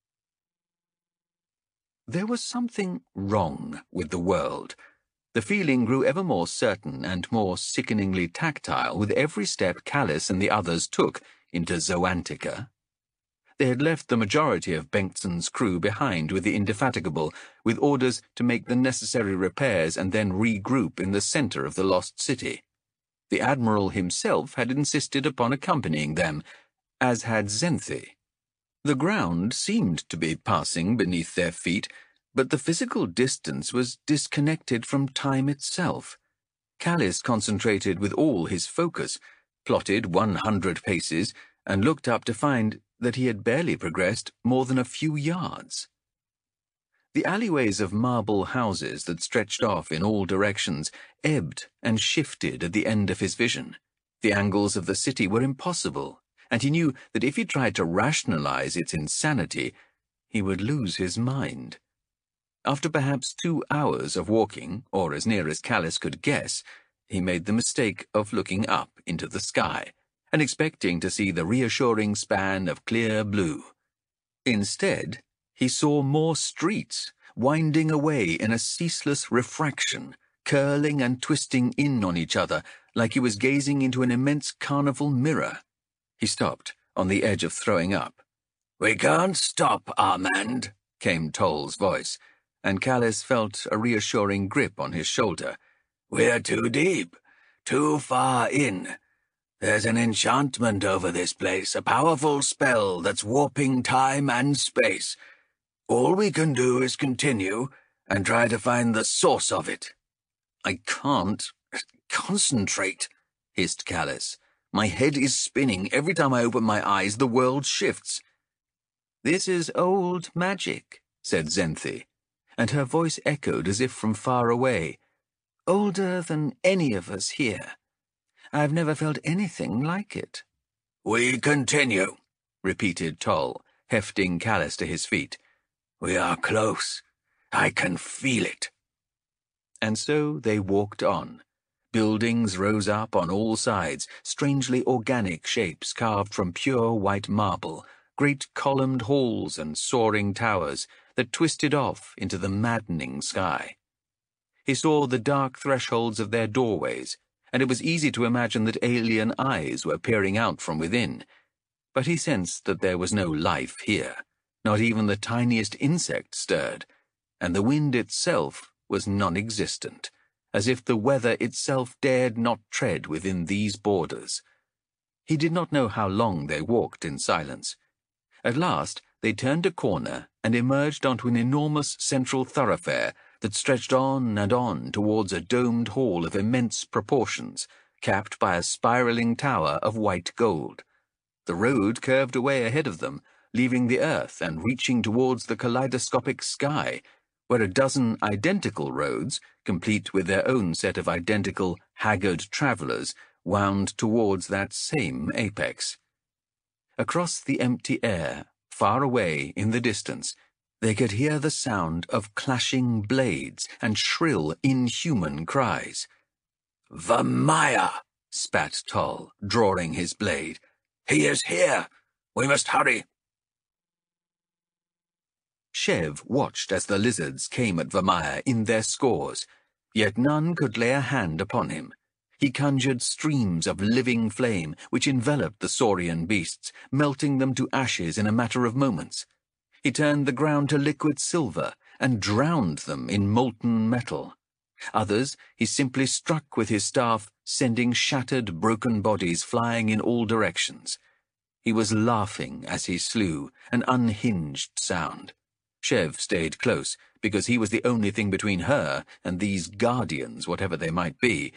There was something wrong with the world. The feeling grew ever more certain and more sickeningly tactile with every step Callis and the others took into Zoantica. They had left the majority of Bengtson's crew behind with the Indefatigable, with orders to make the necessary repairs and then regroup in the center of the lost city. The Admiral himself had insisted upon accompanying them, as had Zenthi. The ground seemed to be passing beneath their feet, but the physical distance was disconnected from time itself. Callis concentrated with all his focus, plotted one hundred paces, and looked up to find that he had barely progressed more than a few yards. The alleyways of marble houses that stretched off in all directions ebbed and shifted at the end of his vision. The angles of the city were impossible, and he knew that if he tried to rationalize its insanity, he would lose his mind. After perhaps two hours of walking, or as near as Callis could guess, he made the mistake of looking up into the sky and expecting to see the reassuring span of clear blue. Instead, he saw more streets, winding away in a ceaseless refraction, curling and twisting in on each other like he was gazing into an immense carnival mirror. He stopped, on the edge of throwing up. "We can't stop, Armand," came Toll's voice, and Callis felt a reassuring grip on his shoulder. "We're too deep, too far in. There's an enchantment over this place, a powerful spell that's warping time and space. All we can do is continue and try to find the source of it." "I can't concentrate," hissed Callis. "My head is spinning. Every time I open my eyes, the world shifts." "This is old magic," said Zenthi, and her voice echoed as if from far away. "Older than any of us here. I've never felt anything like it." "We continue," repeated Toll, hefting Callis to his feet. "We are close. I can feel it." And so they walked on. Buildings rose up on all sides, strangely organic shapes carved from pure white marble, great columned halls and soaring towers that twisted off into the maddening sky. He saw the dark thresholds of their doorways, and it was easy to imagine that alien eyes were peering out from within. But he sensed that there was no life here. Not even the tiniest insect stirred, and the wind itself was non-existent, as if the weather itself dared not tread within these borders. He did not know how long they walked in silence. At last they turned a corner and emerged onto an enormous central thoroughfare that stretched on and on towards a domed hall of immense proportions, capped by a spiraling tower of white gold. The road curved away ahead of them, leaving the earth and reaching towards the kaleidoscopic sky, where a dozen identical roads, complete with their own set of identical, haggard travellers, wound towards that same apex. Across the empty air, far away in the distance, they could hear the sound of clashing blades and shrill, inhuman cries. "Vermeer!" spat Toll, drawing his blade. "He is here! We must hurry!" Shev watched as the lizards came at Vermeer in their scores, yet none could lay a hand upon him. He conjured streams of living flame which enveloped the saurian beasts, melting them to ashes in a matter of moments. He turned the ground to liquid silver and drowned them in molten metal. Others he simply struck with his staff, sending shattered, broken bodies flying in all directions. He was laughing as he slew, an unhinged sound. Shev stayed close, because he was the only thing between her and these guardians, whatever they might be,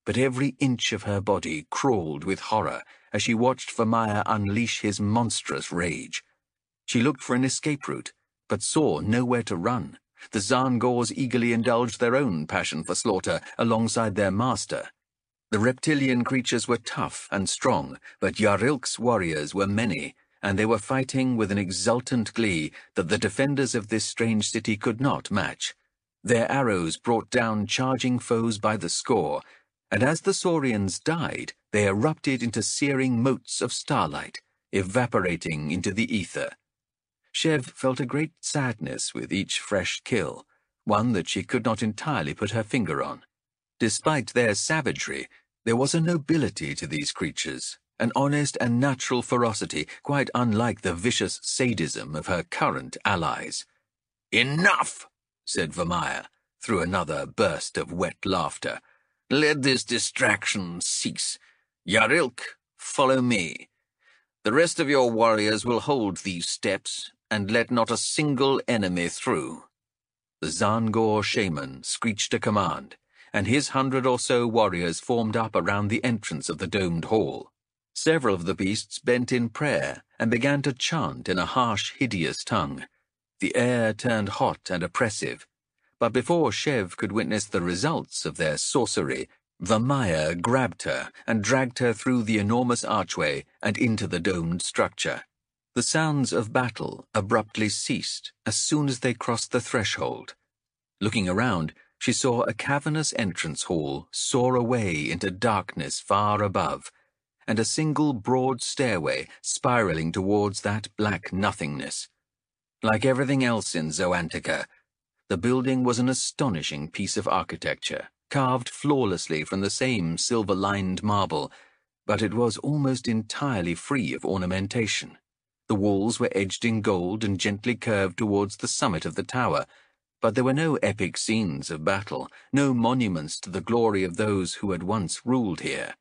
but every inch of her body crawled with horror as she watched Vermeer unleash his monstrous rage. She looked for an escape route, but saw nowhere to run. The Zangors eagerly indulged their own passion for slaughter alongside their master. The reptilian creatures were tough and strong, but Yarilk's warriors were many, and they were fighting with an exultant glee that the defenders of this strange city could not match. Their arrows brought down charging foes by the score, and as the Saurians died, they erupted into searing motes of starlight, evaporating into the ether. Shev felt a great sadness with each fresh kill, one that she could not entirely put her finger on. Despite their savagery, there was a nobility to these creatures, an honest and natural ferocity quite unlike the vicious sadism of her current allies. "Enough!" said Vermeer, through another burst of wet laughter. "Let this distraction cease. Yarilk, follow me. The rest of your warriors will hold these steps, and let not a single enemy through." The Zangor shaman screeched a command, and his hundred or so warriors formed up around the entrance of the domed hall. Several of the beasts bent in prayer and began to chant in a harsh, hideous tongue. The air turned hot and oppressive, but before Shev could witness the results of their sorcery, Vermeer grabbed her and dragged her through the enormous archway and into the domed structure. The sounds of battle abruptly ceased as soon as they crossed the threshold. Looking around, she saw a cavernous entrance hall soar away into darkness far above, and a single broad stairway spiraling towards that black nothingness. Like everything else in Zoantica, the building was an astonishing piece of architecture, carved flawlessly from the same silver-lined marble, but it was almost entirely free of ornamentation. The walls were edged in gold and gently curved towards the summit of the tower, but there were no epic scenes of battle, no monuments to the glory of those who had once ruled here.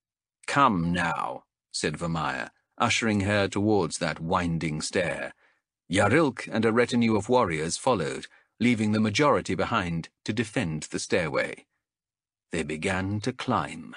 "Come now," said Vermeer, ushering her towards that winding stair. Yarilk and a retinue of warriors followed, leaving the majority behind to defend the stairway. They began to climb.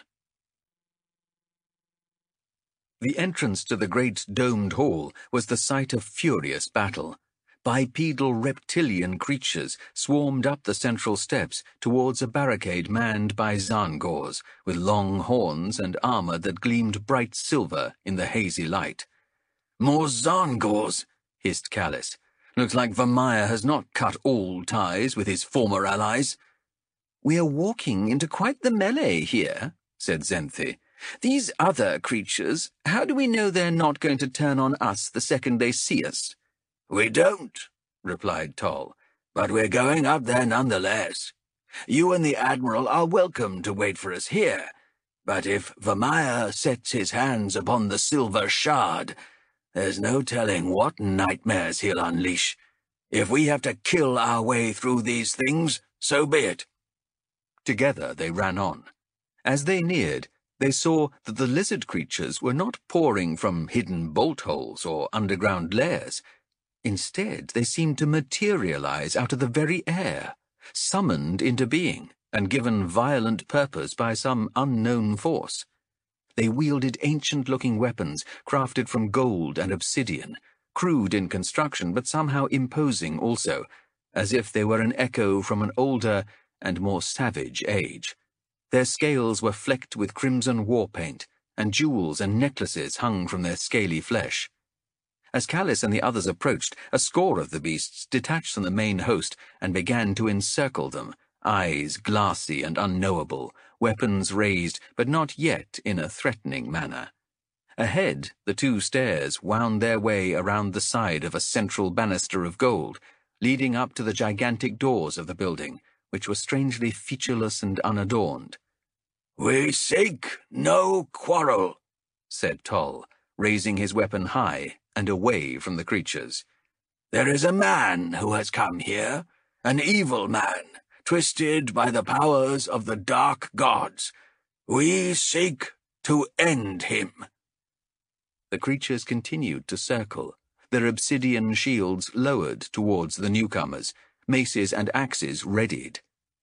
The entrance to the great domed hall was the site of furious battle. Bipedal reptilian creatures swarmed up the central steps towards a barricade manned by Zangors, with long horns and armor that gleamed bright silver in the hazy light. "More Zangors!" hissed Callis. "Looks like Vermeer has not cut all ties with his former allies." "We are walking into quite the melee here," said Zenthi. "These other creatures, how do we know they're not going to turn on us the second they see us?" "We don't," replied Toll, "but we're going up there nonetheless. You and the Admiral are welcome to wait for us here, but if Vermeer sets his hands upon the silver shard, there's no telling what nightmares he'll unleash. If we have to kill our way through these things, so be it." Together they ran on. As they neared, they saw that the lizard creatures were not pouring from hidden bolt holes or underground lairs. Instead, they seemed to materialize out of the very air, summoned into being and given violent purpose by some unknown force. They wielded ancient-looking weapons crafted from gold and obsidian, crude in construction but somehow imposing also, as if they were an echo from an older and more savage age. Their scales were flecked with crimson war paint, and jewels and necklaces hung from their scaly flesh. As Callis and the others approached, a score of the beasts detached from the main host and began to encircle them, eyes glassy and unknowable, weapons raised, but not yet in a threatening manner. Ahead, the two stairs wound their way around the side of a central banister of gold, leading up to the gigantic doors of the building, which were strangely featureless and unadorned. "We seek no quarrel," said Toll, raising his weapon high and away from the creatures. "There is a man who has come here, an evil man, twisted by the powers of the dark gods. We seek to end him." The creatures continued to circle, their obsidian shields lowered towards the newcomers, maces and axes readied.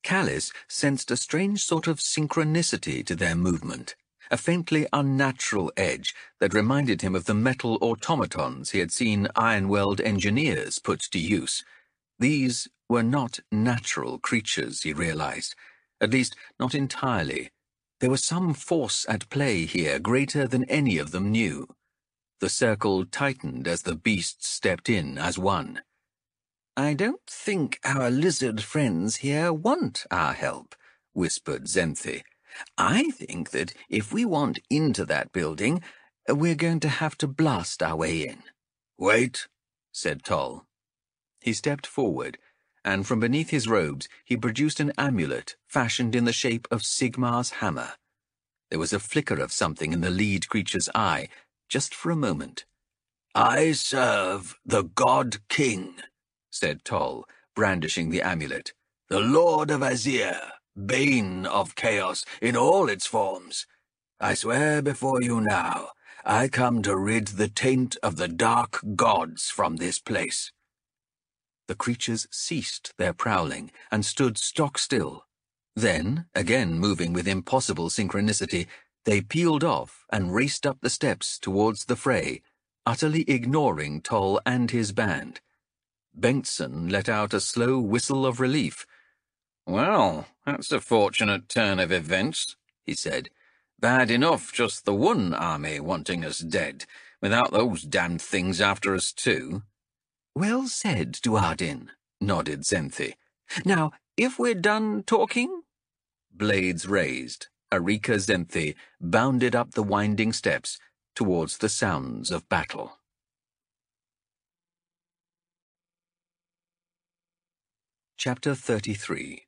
Callis sensed a strange sort of synchronicity to their movement, a faintly unnatural edge that reminded him of the metal automatons he had seen Ironweld engineers put to use. These were not natural creatures, he realized, at least not entirely. There was some force at play here greater than any of them knew. The circle tightened as the beasts stepped in as one. "I don't think our lizard friends here want our help," whispered Xenthi. "I think that if we want into that building, we're going to have to blast our way in." "Wait," said Toll. He stepped forward, and from beneath his robes he produced an amulet fashioned in the shape of Sigmar's hammer. There was a flicker of something in the lead creature's eye, just for a moment. "I serve the God King," said Toll, brandishing the amulet. "the Lord of Azyr, bane of chaos in all its forms. I swear before you now, I come to rid the taint of the dark gods from this place." The creatures ceased their prowling and stood stock still. Then, again moving with impossible synchronicity, they peeled off and raced up the steps towards the fray, utterly ignoring Toll and his band. Bengtson let out a slow whistle of relief. "Well, that's a fortunate turn of events," he said. "Bad enough just the one army wanting us dead, without those damned things after us too." "Well said, Duardin," nodded Xenthi. "Now, if we're done talking—" Blades raised, Arika Xenthi bounded up the winding steps towards the sounds of battle. Chapter thirty-three.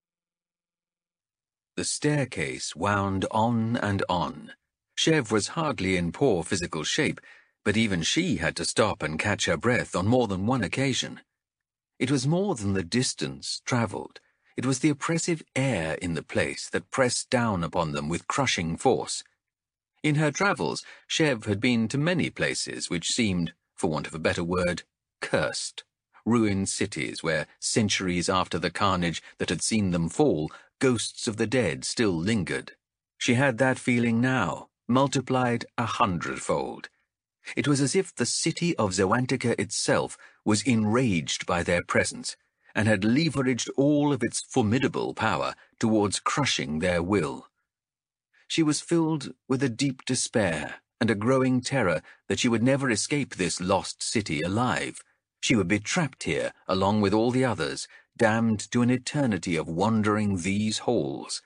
The staircase wound on and on. Shev was hardly in poor physical shape, but even she had to stop and catch her breath on more than one occasion. It was more than the distance travelled. It was the oppressive air in the place that pressed down upon them with crushing force. In her travels, Shev had been to many places which seemed, for want of a better word, cursed. Ruined cities where, centuries after the carnage that had seen them fall, ghosts of the dead still lingered. She had that feeling now, multiplied a hundredfold. It was as if the city of Zoantica itself was enraged by their presence, and had leveraged all of its formidable power towards crushing their will. She was filled with a deep despair and a growing terror that she would never escape this lost city alive. She would be trapped here, along with all the others, damned to an eternity of wandering these halls.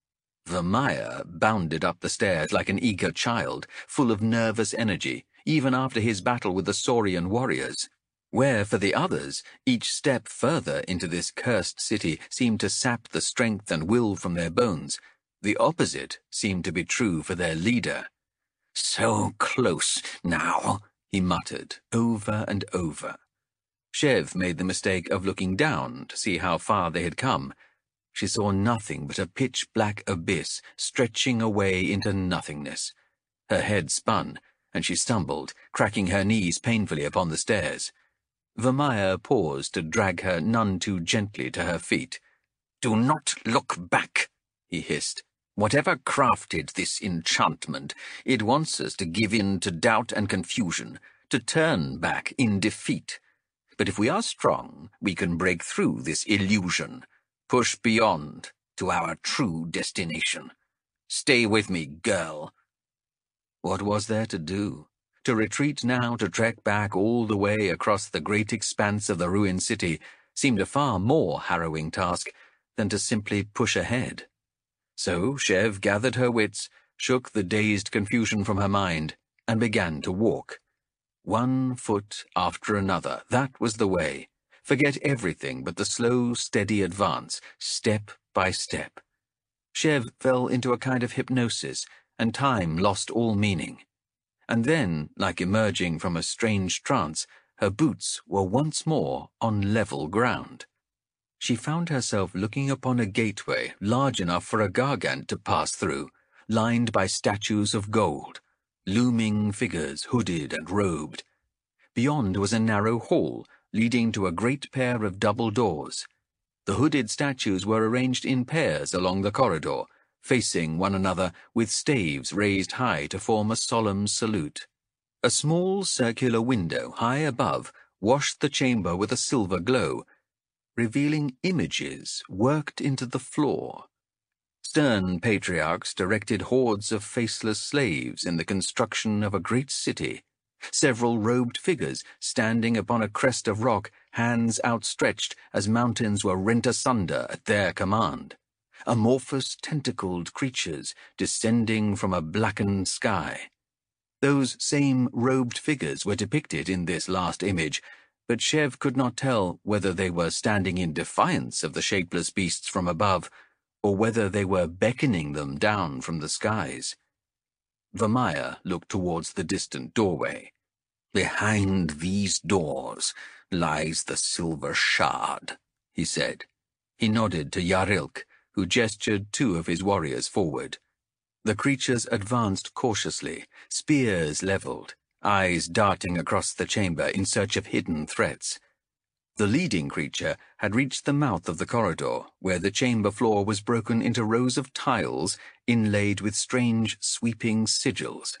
Vermeer bounded up the stairs like an eager child, full of nervous energy, even after his battle with the Saurian warriors. Where, for the others, each step further into this cursed city seemed to sap the strength and will from their bones, the opposite seemed to be true for their leader. "So close now," he muttered, over and over. Shev made the mistake of looking down to see how far they had come. She saw nothing but a pitch-black abyss stretching away into nothingness. Her head spun, and she stumbled, cracking her knees painfully upon the stairs. Vermeer paused to drag her none too gently to her feet. "Do not look back," he hissed. "Whatever crafted this enchantment, it wants us to give in to doubt and confusion, to turn back in defeat. But if we are strong, we can break through this illusion, push beyond to our true destination. Stay with me, girl." What was there to do? To retreat now, to trek back all the way across the great expanse of the ruined city, seemed a far more harrowing task than to simply push ahead. So Shev gathered her wits, shook the dazed confusion from her mind, and began to walk. One foot after another, that was the way. Forget everything but the slow, steady advance, step by step. Shev fell into a kind of hypnosis, and time lost all meaning. And then, like emerging from a strange trance, her boots were once more on level ground. She found herself looking upon a gateway large enough for a Gargant to pass through, lined by statues of gold, looming figures hooded and robed. Beyond was a narrow hall leading to a great pair of double doors. The hooded statues were arranged in pairs along the corridor, facing one another with staves raised high to form a solemn salute. A small circular window high above washed the chamber with a silver glow, revealing images worked into the floor. Stern patriarchs directed hordes of faceless slaves in the construction of a great city, several robed figures standing upon a crest of rock, hands outstretched as mountains were rent asunder at their command. Amorphous tentacled creatures descending from a blackened sky. Those same robed figures were depicted in this last image, but Shev could not tell whether they were standing in defiance of the shapeless beasts from above, or whether they were beckoning them down from the skies. Vermeer looked towards the distant doorway. "Behind these doors lies the silver shard," he said. He nodded to Yarilk, who gestured two of his warriors forward. The creatures advanced cautiously, spears leveled, eyes darting across the chamber in search of hidden threats. The leading creature had reached the mouth of the corridor, where the chamber floor was broken into rows of tiles inlaid with strange, sweeping sigils.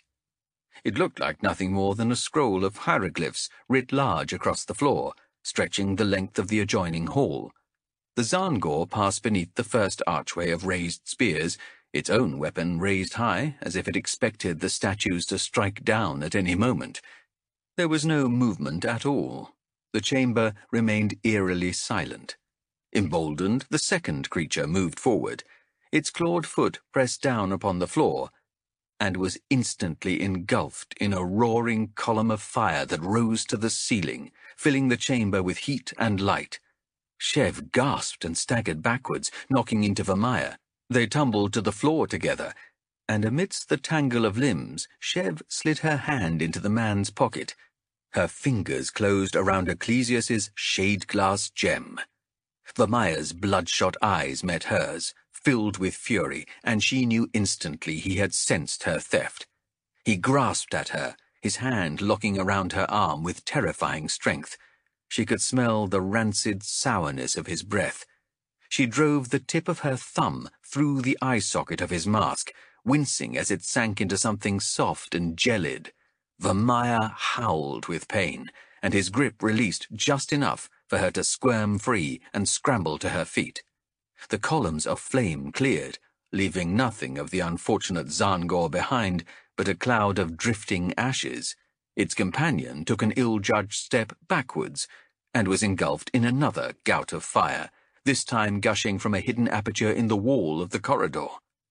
It looked like nothing more than a scroll of hieroglyphs writ large across the floor, stretching the length of the adjoining hall. The Zangor passed beneath the first archway of raised spears, its own weapon raised high, as if it expected the statues to strike down at any moment. There was no movement at all. The chamber remained eerily silent. Emboldened, the second creature moved forward, its clawed foot pressed down upon the floor, and was instantly engulfed in a roaring column of fire that rose to the ceiling, filling the chamber with heat and light. Shev gasped and staggered backwards, knocking into Vermeer. They tumbled to the floor together, and amidst the tangle of limbs, Shev slid her hand into the man's pocket. Her fingers closed around Ecclesias's shade-glass gem. Vermeer's bloodshot eyes met hers, filled with fury, and she knew instantly he had sensed her theft. He grasped at her, his hand locking around her arm with terrifying strength. She could smell the rancid sourness of his breath. She drove the tip of her thumb through the eye socket of his mask, wincing as it sank into something soft and gelid. Vermeer howled with pain, and his grip released just enough for her to squirm free and scramble to her feet. The columns of flame cleared, leaving nothing of the unfortunate Zangor behind but a cloud of drifting ashes. Its companion took an ill-judged step backwards and was engulfed in another gout of fire, this time gushing from a hidden aperture in the wall of the corridor.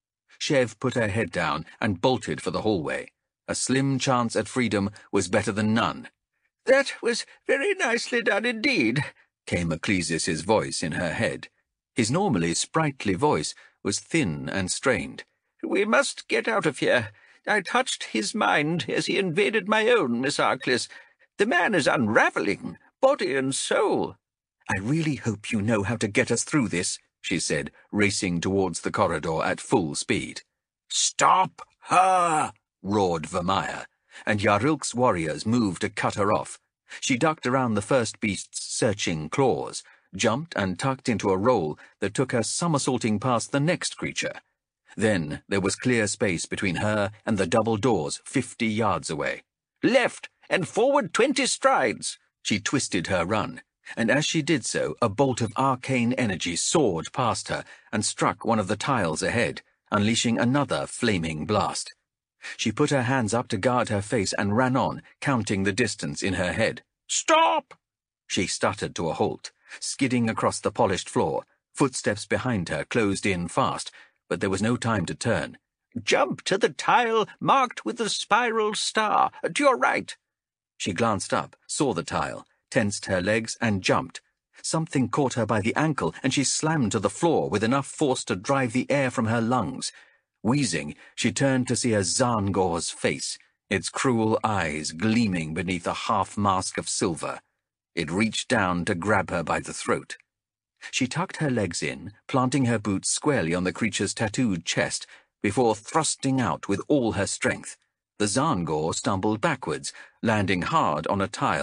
Shev put her head down and bolted for the hallway. A slim chance at freedom was better than none. "That was very nicely done indeed," came Ecclesias's voice in her head. His normally sprightly voice was thin and strained. "We must get out of here. I touched his mind as he invaded my own, Miss Arclis. The man is unravelling, body and soul." "I really hope you know how to get us through this," she said, racing towards the corridor at full speed. "Stop her!" roared Vermeer, and Yarilk's warriors moved to cut her off. She ducked around the first beast's searching claws, jumped and tucked into a roll that took her somersaulting past the next creature. Then there was clear space between her and the double doors fifty yards away. "Left and forward twenty strides." She twisted her run, and as she did so, a bolt of arcane energy soared past her and struck one of the tiles ahead, unleashing another flaming blast. She put her hands up to guard her face and ran on, counting the distance in her head. "Stop!" She stuttered to a halt, skidding across the polished floor. Footsteps behind her closed in fast, but there was no time to turn. "Jump to the tile marked with the spiral star, to your right." She glanced up, saw the tile, tensed her legs, and jumped. Something caught her by the ankle, and she slammed to the floor with enough force to drive the air from her lungs. Wheezing, she turned to see a Zangor's face, its cruel eyes gleaming beneath a half-mask of silver. It reached down to grab her by the throat. She tucked her legs in, planting her boots squarely on the creature's tattooed chest, before thrusting out with all her strength. The Zangor stumbled backwards, landing hard on a tile,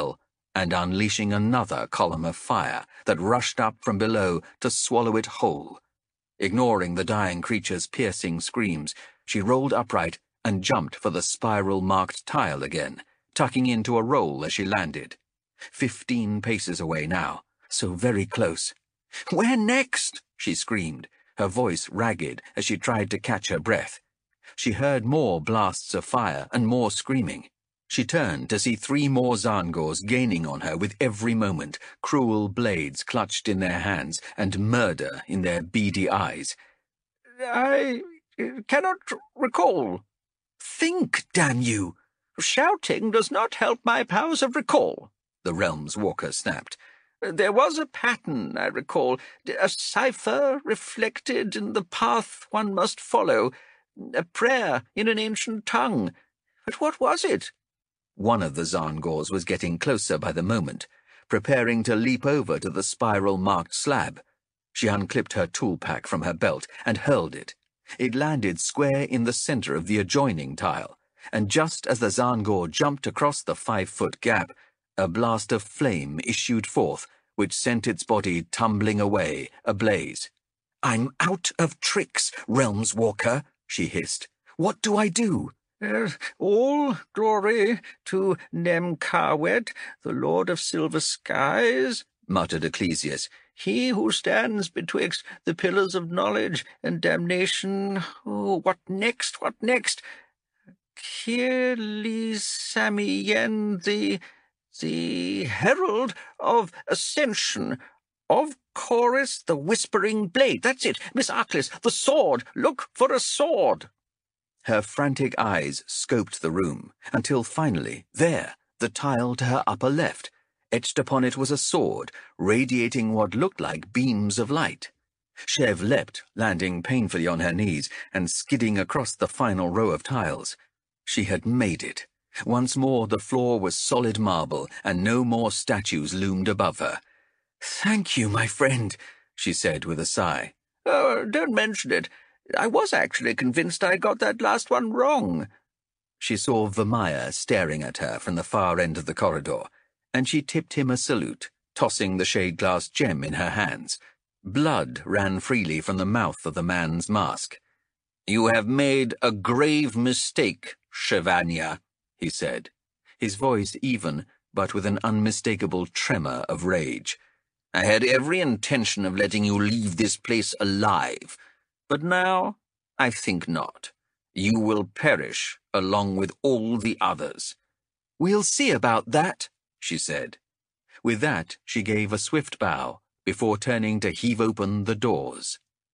and unleashing another column of fire that rushed up from below to swallow it whole. Ignoring the dying creature's piercing screams, she rolled upright and jumped for the spiral-marked tile again, tucking into a roll as she landed. Fifteen paces away now, so very close. "Where next?" she screamed, her voice ragged as she tried to catch her breath. She heard more blasts of fire and more screaming. She turned to see three more Zangors gaining on her with every moment, cruel blades clutched in their hands and murder in their beady eyes. "I cannot recall." "Think, damn you!" "Shouting does not help my powers of recall," the Realms Walker snapped. "There was a pattern, I recall, a cipher reflected in the path one must follow, a prayer in an ancient tongue. But what was it?" One of the Zangors was getting closer by the moment, preparing to leap over to the spiral-marked slab. She unclipped her tool pack from her belt and hurled it. It landed square in the center of the adjoining tile, and just as the Zangor jumped across the five-foot gap, a blast of flame issued forth, which sent its body tumbling away, ablaze. "I'm out of tricks, Realms Walker," she hissed. "What do I do?" Uh, all glory to Nemkawet, the Lord of Silver Skies, muttered Ecclesias. "He who stands betwixt the pillars of knowledge and damnation. Oh, what next? What next? Kirli Samiyen, the, the herald of ascension. Of Chorus, the whispering blade. That's it, Miss Arclis, the sword. Look for a sword." Her frantic eyes scoped the room, until finally, there, the tile to her upper left. Etched upon it was a sword, radiating what looked like beams of light. Chev leapt, landing painfully on her knees and skidding across the final row of tiles. She had made it. Once more the floor was solid marble, and no more statues loomed above her. "Thank you, my friend," she said with a sigh. "Oh, don't mention it. I was actually convinced I got that last one wrong." She saw Vermeer staring at her from the far end of the corridor, and she tipped him a salute, tossing the shade-glass gem in her hands. Blood ran freely from the mouth of the man's mask. "You have made a grave mistake, Shivanya," he said, his voice even, but with an unmistakable tremor of rage. "I had every intention of letting you leave this place alive, but now I think not. You will perish along with all the others." "We'll see about that," she said. With that, she gave a swift bow, before turning to heave open the doors.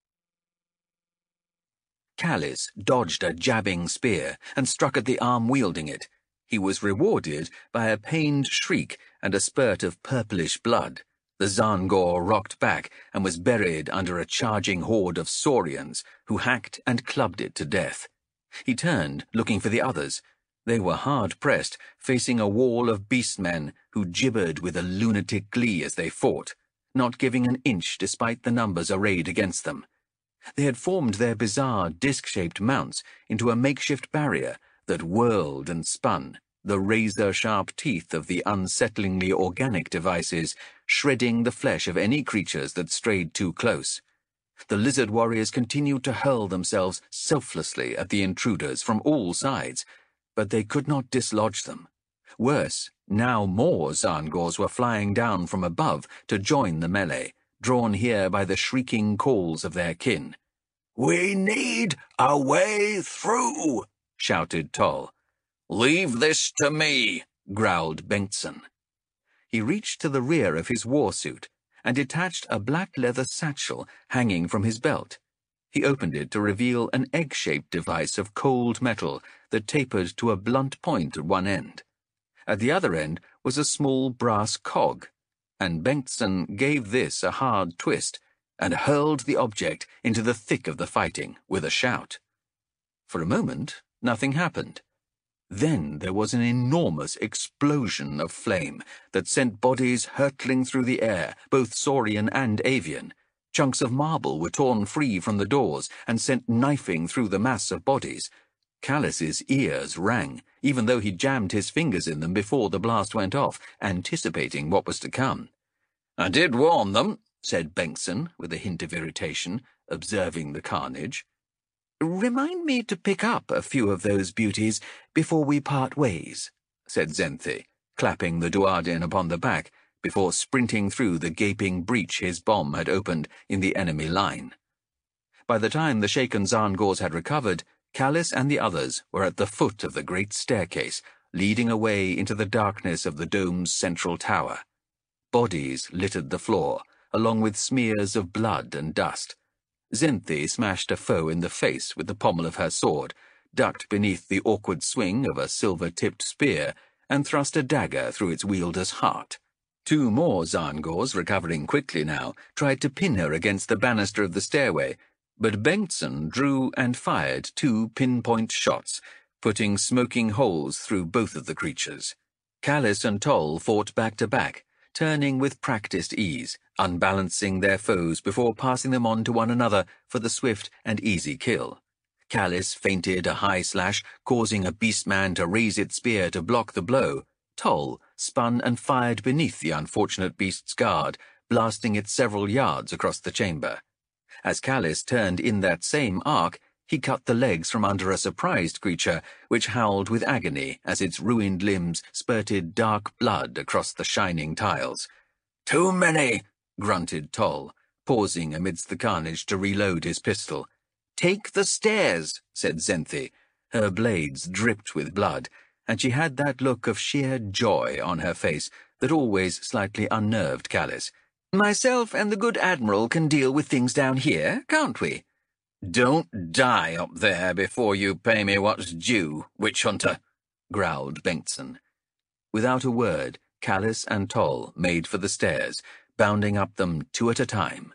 Callis dodged a jabbing spear and struck at the arm wielding it. He was rewarded by a pained shriek and a spurt of purplish blood. The Zangor rocked back and was buried under a charging horde of Saurians who hacked and clubbed it to death. He turned, looking for the others. They were hard-pressed, facing a wall of beastmen who gibbered with a lunatic glee as they fought, not giving an inch despite the numbers arrayed against them. They had formed their bizarre disc-shaped mounts into a makeshift barrier that whirled and spun, the razor-sharp teeth of the unsettlingly organic devices shredding the flesh of any creatures that strayed too close. The lizard warriors continued to hurl themselves selflessly at the intruders from all sides, but they could not dislodge them. Worse, now more Zangors were flying down from above to join the melee, drawn here by the shrieking calls of their kin. "We need a way through," shouted Toll. "Leave this to me," growled Bengtson. He reached to the rear of his war-suit and detached a black leather satchel hanging from his belt. He opened it to reveal an egg-shaped device of cold metal that tapered to a blunt point at one end. At the other end was a small brass cog, and Bengtson gave this a hard twist and hurled the object into the thick of the fighting with a shout. For a moment, nothing happened. Then there was an enormous explosion of flame that sent bodies hurtling through the air, both Saurian and avian. Chunks of marble were torn free from the doors and sent knifing through the mass of bodies. Callus's ears rang, even though he jammed his fingers in them before the blast went off, anticipating what was to come. "I did warn them," said Bengtson, with a hint of irritation, observing the carnage. "Remind me to pick up a few of those beauties before we part ways," said Xenthi, clapping the Duardin upon the back before sprinting through the gaping breach his bomb had opened in the enemy line. By the time the shaken Zangors had recovered, Callus and the others were at the foot of the great staircase, leading away into the darkness of the dome's central tower. Bodies littered the floor, along with smears of blood and dust. Xenthi smashed a foe in the face with the pommel of her sword, ducked beneath the awkward swing of a silver-tipped spear, and thrust a dagger through its wielder's heart. Two more Zangors, recovering quickly now, tried to pin her against the banister of the stairway, but Bengtson drew and fired two pinpoint shots, putting smoking holes through both of the creatures. Callus and Toll fought back to back, turning with practiced ease, unbalancing their foes before passing them on to one another for the swift and easy kill. Callus feinted a high slash, causing a beastman to raise its spear to block the blow. Toll spun and fired beneath the unfortunate beast's guard, blasting it several yards across the chamber. As Callus turned in that same arc, he cut the legs from under a surprised creature, which howled with agony as its ruined limbs spurted dark blood across the shining tiles. "Too many," grunted Toll, pausing amidst the carnage to reload his pistol. "Take the stairs," said Xenthi. Her blades dripped with blood, and she had that look of sheer joy on her face that always slightly unnerved Callus. "Myself and the good Admiral can deal with things down here, can't we?" "Don't die up there before you pay me what's due, witch hunter," growled Bengtson. Without a word, Callus and Toll made for the stairs, bounding up them two at a time.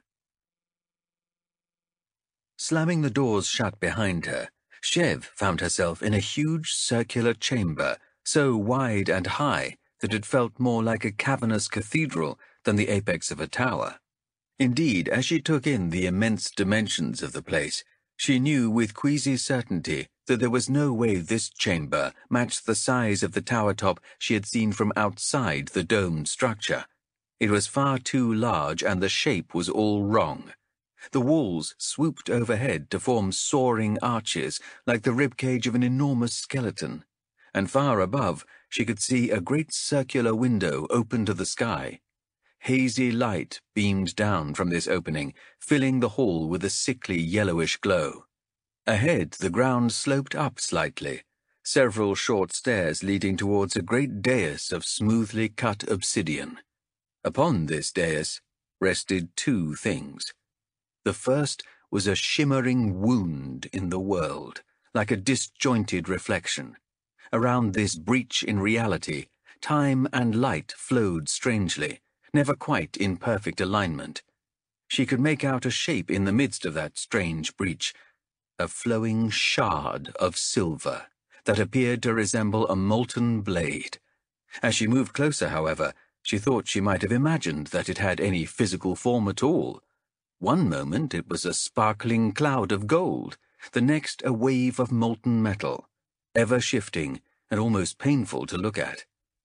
Slamming the doors shut behind her, Shev found herself in a huge circular chamber, so wide and high that it felt more like a cavernous cathedral than the apex of a tower. Indeed, as she took in the immense dimensions of the place, she knew with queasy certainty that there was no way this chamber matched the size of the tower top she had seen from outside the domed structure. It was far too large, and the shape was all wrong. The walls swooped overhead to form soaring arches like the ribcage of an enormous skeleton, and far above she could see a great circular window open to the sky. Hazy light beamed down from this opening, filling the hall with a sickly yellowish glow. Ahead, the ground sloped up slightly, several short stairs leading towards a great dais of smoothly cut obsidian. Upon this dais rested two things. The first was a shimmering wound in the world, like a disjointed reflection. Around this breach in reality, time and light flowed strangely, never quite in perfect alignment. She could make out a shape in the midst of that strange breach, a flowing shard of silver that appeared to resemble a molten blade. As she moved closer, however, she thought she might have imagined that it had any physical form at all. One moment it was a sparkling cloud of gold, the next a wave of molten metal, ever shifting and almost painful to look at.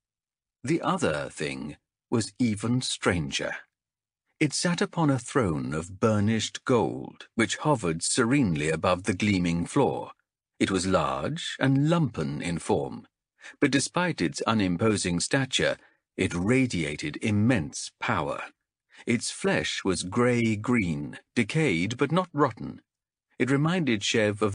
The other thing was even stranger. It sat upon a throne of burnished gold, which hovered serenely above the gleaming floor. It was large and lumpen in form, but despite its unimposing stature, it radiated immense power. Its flesh was grey-green, decayed but not rotten. It reminded Shev of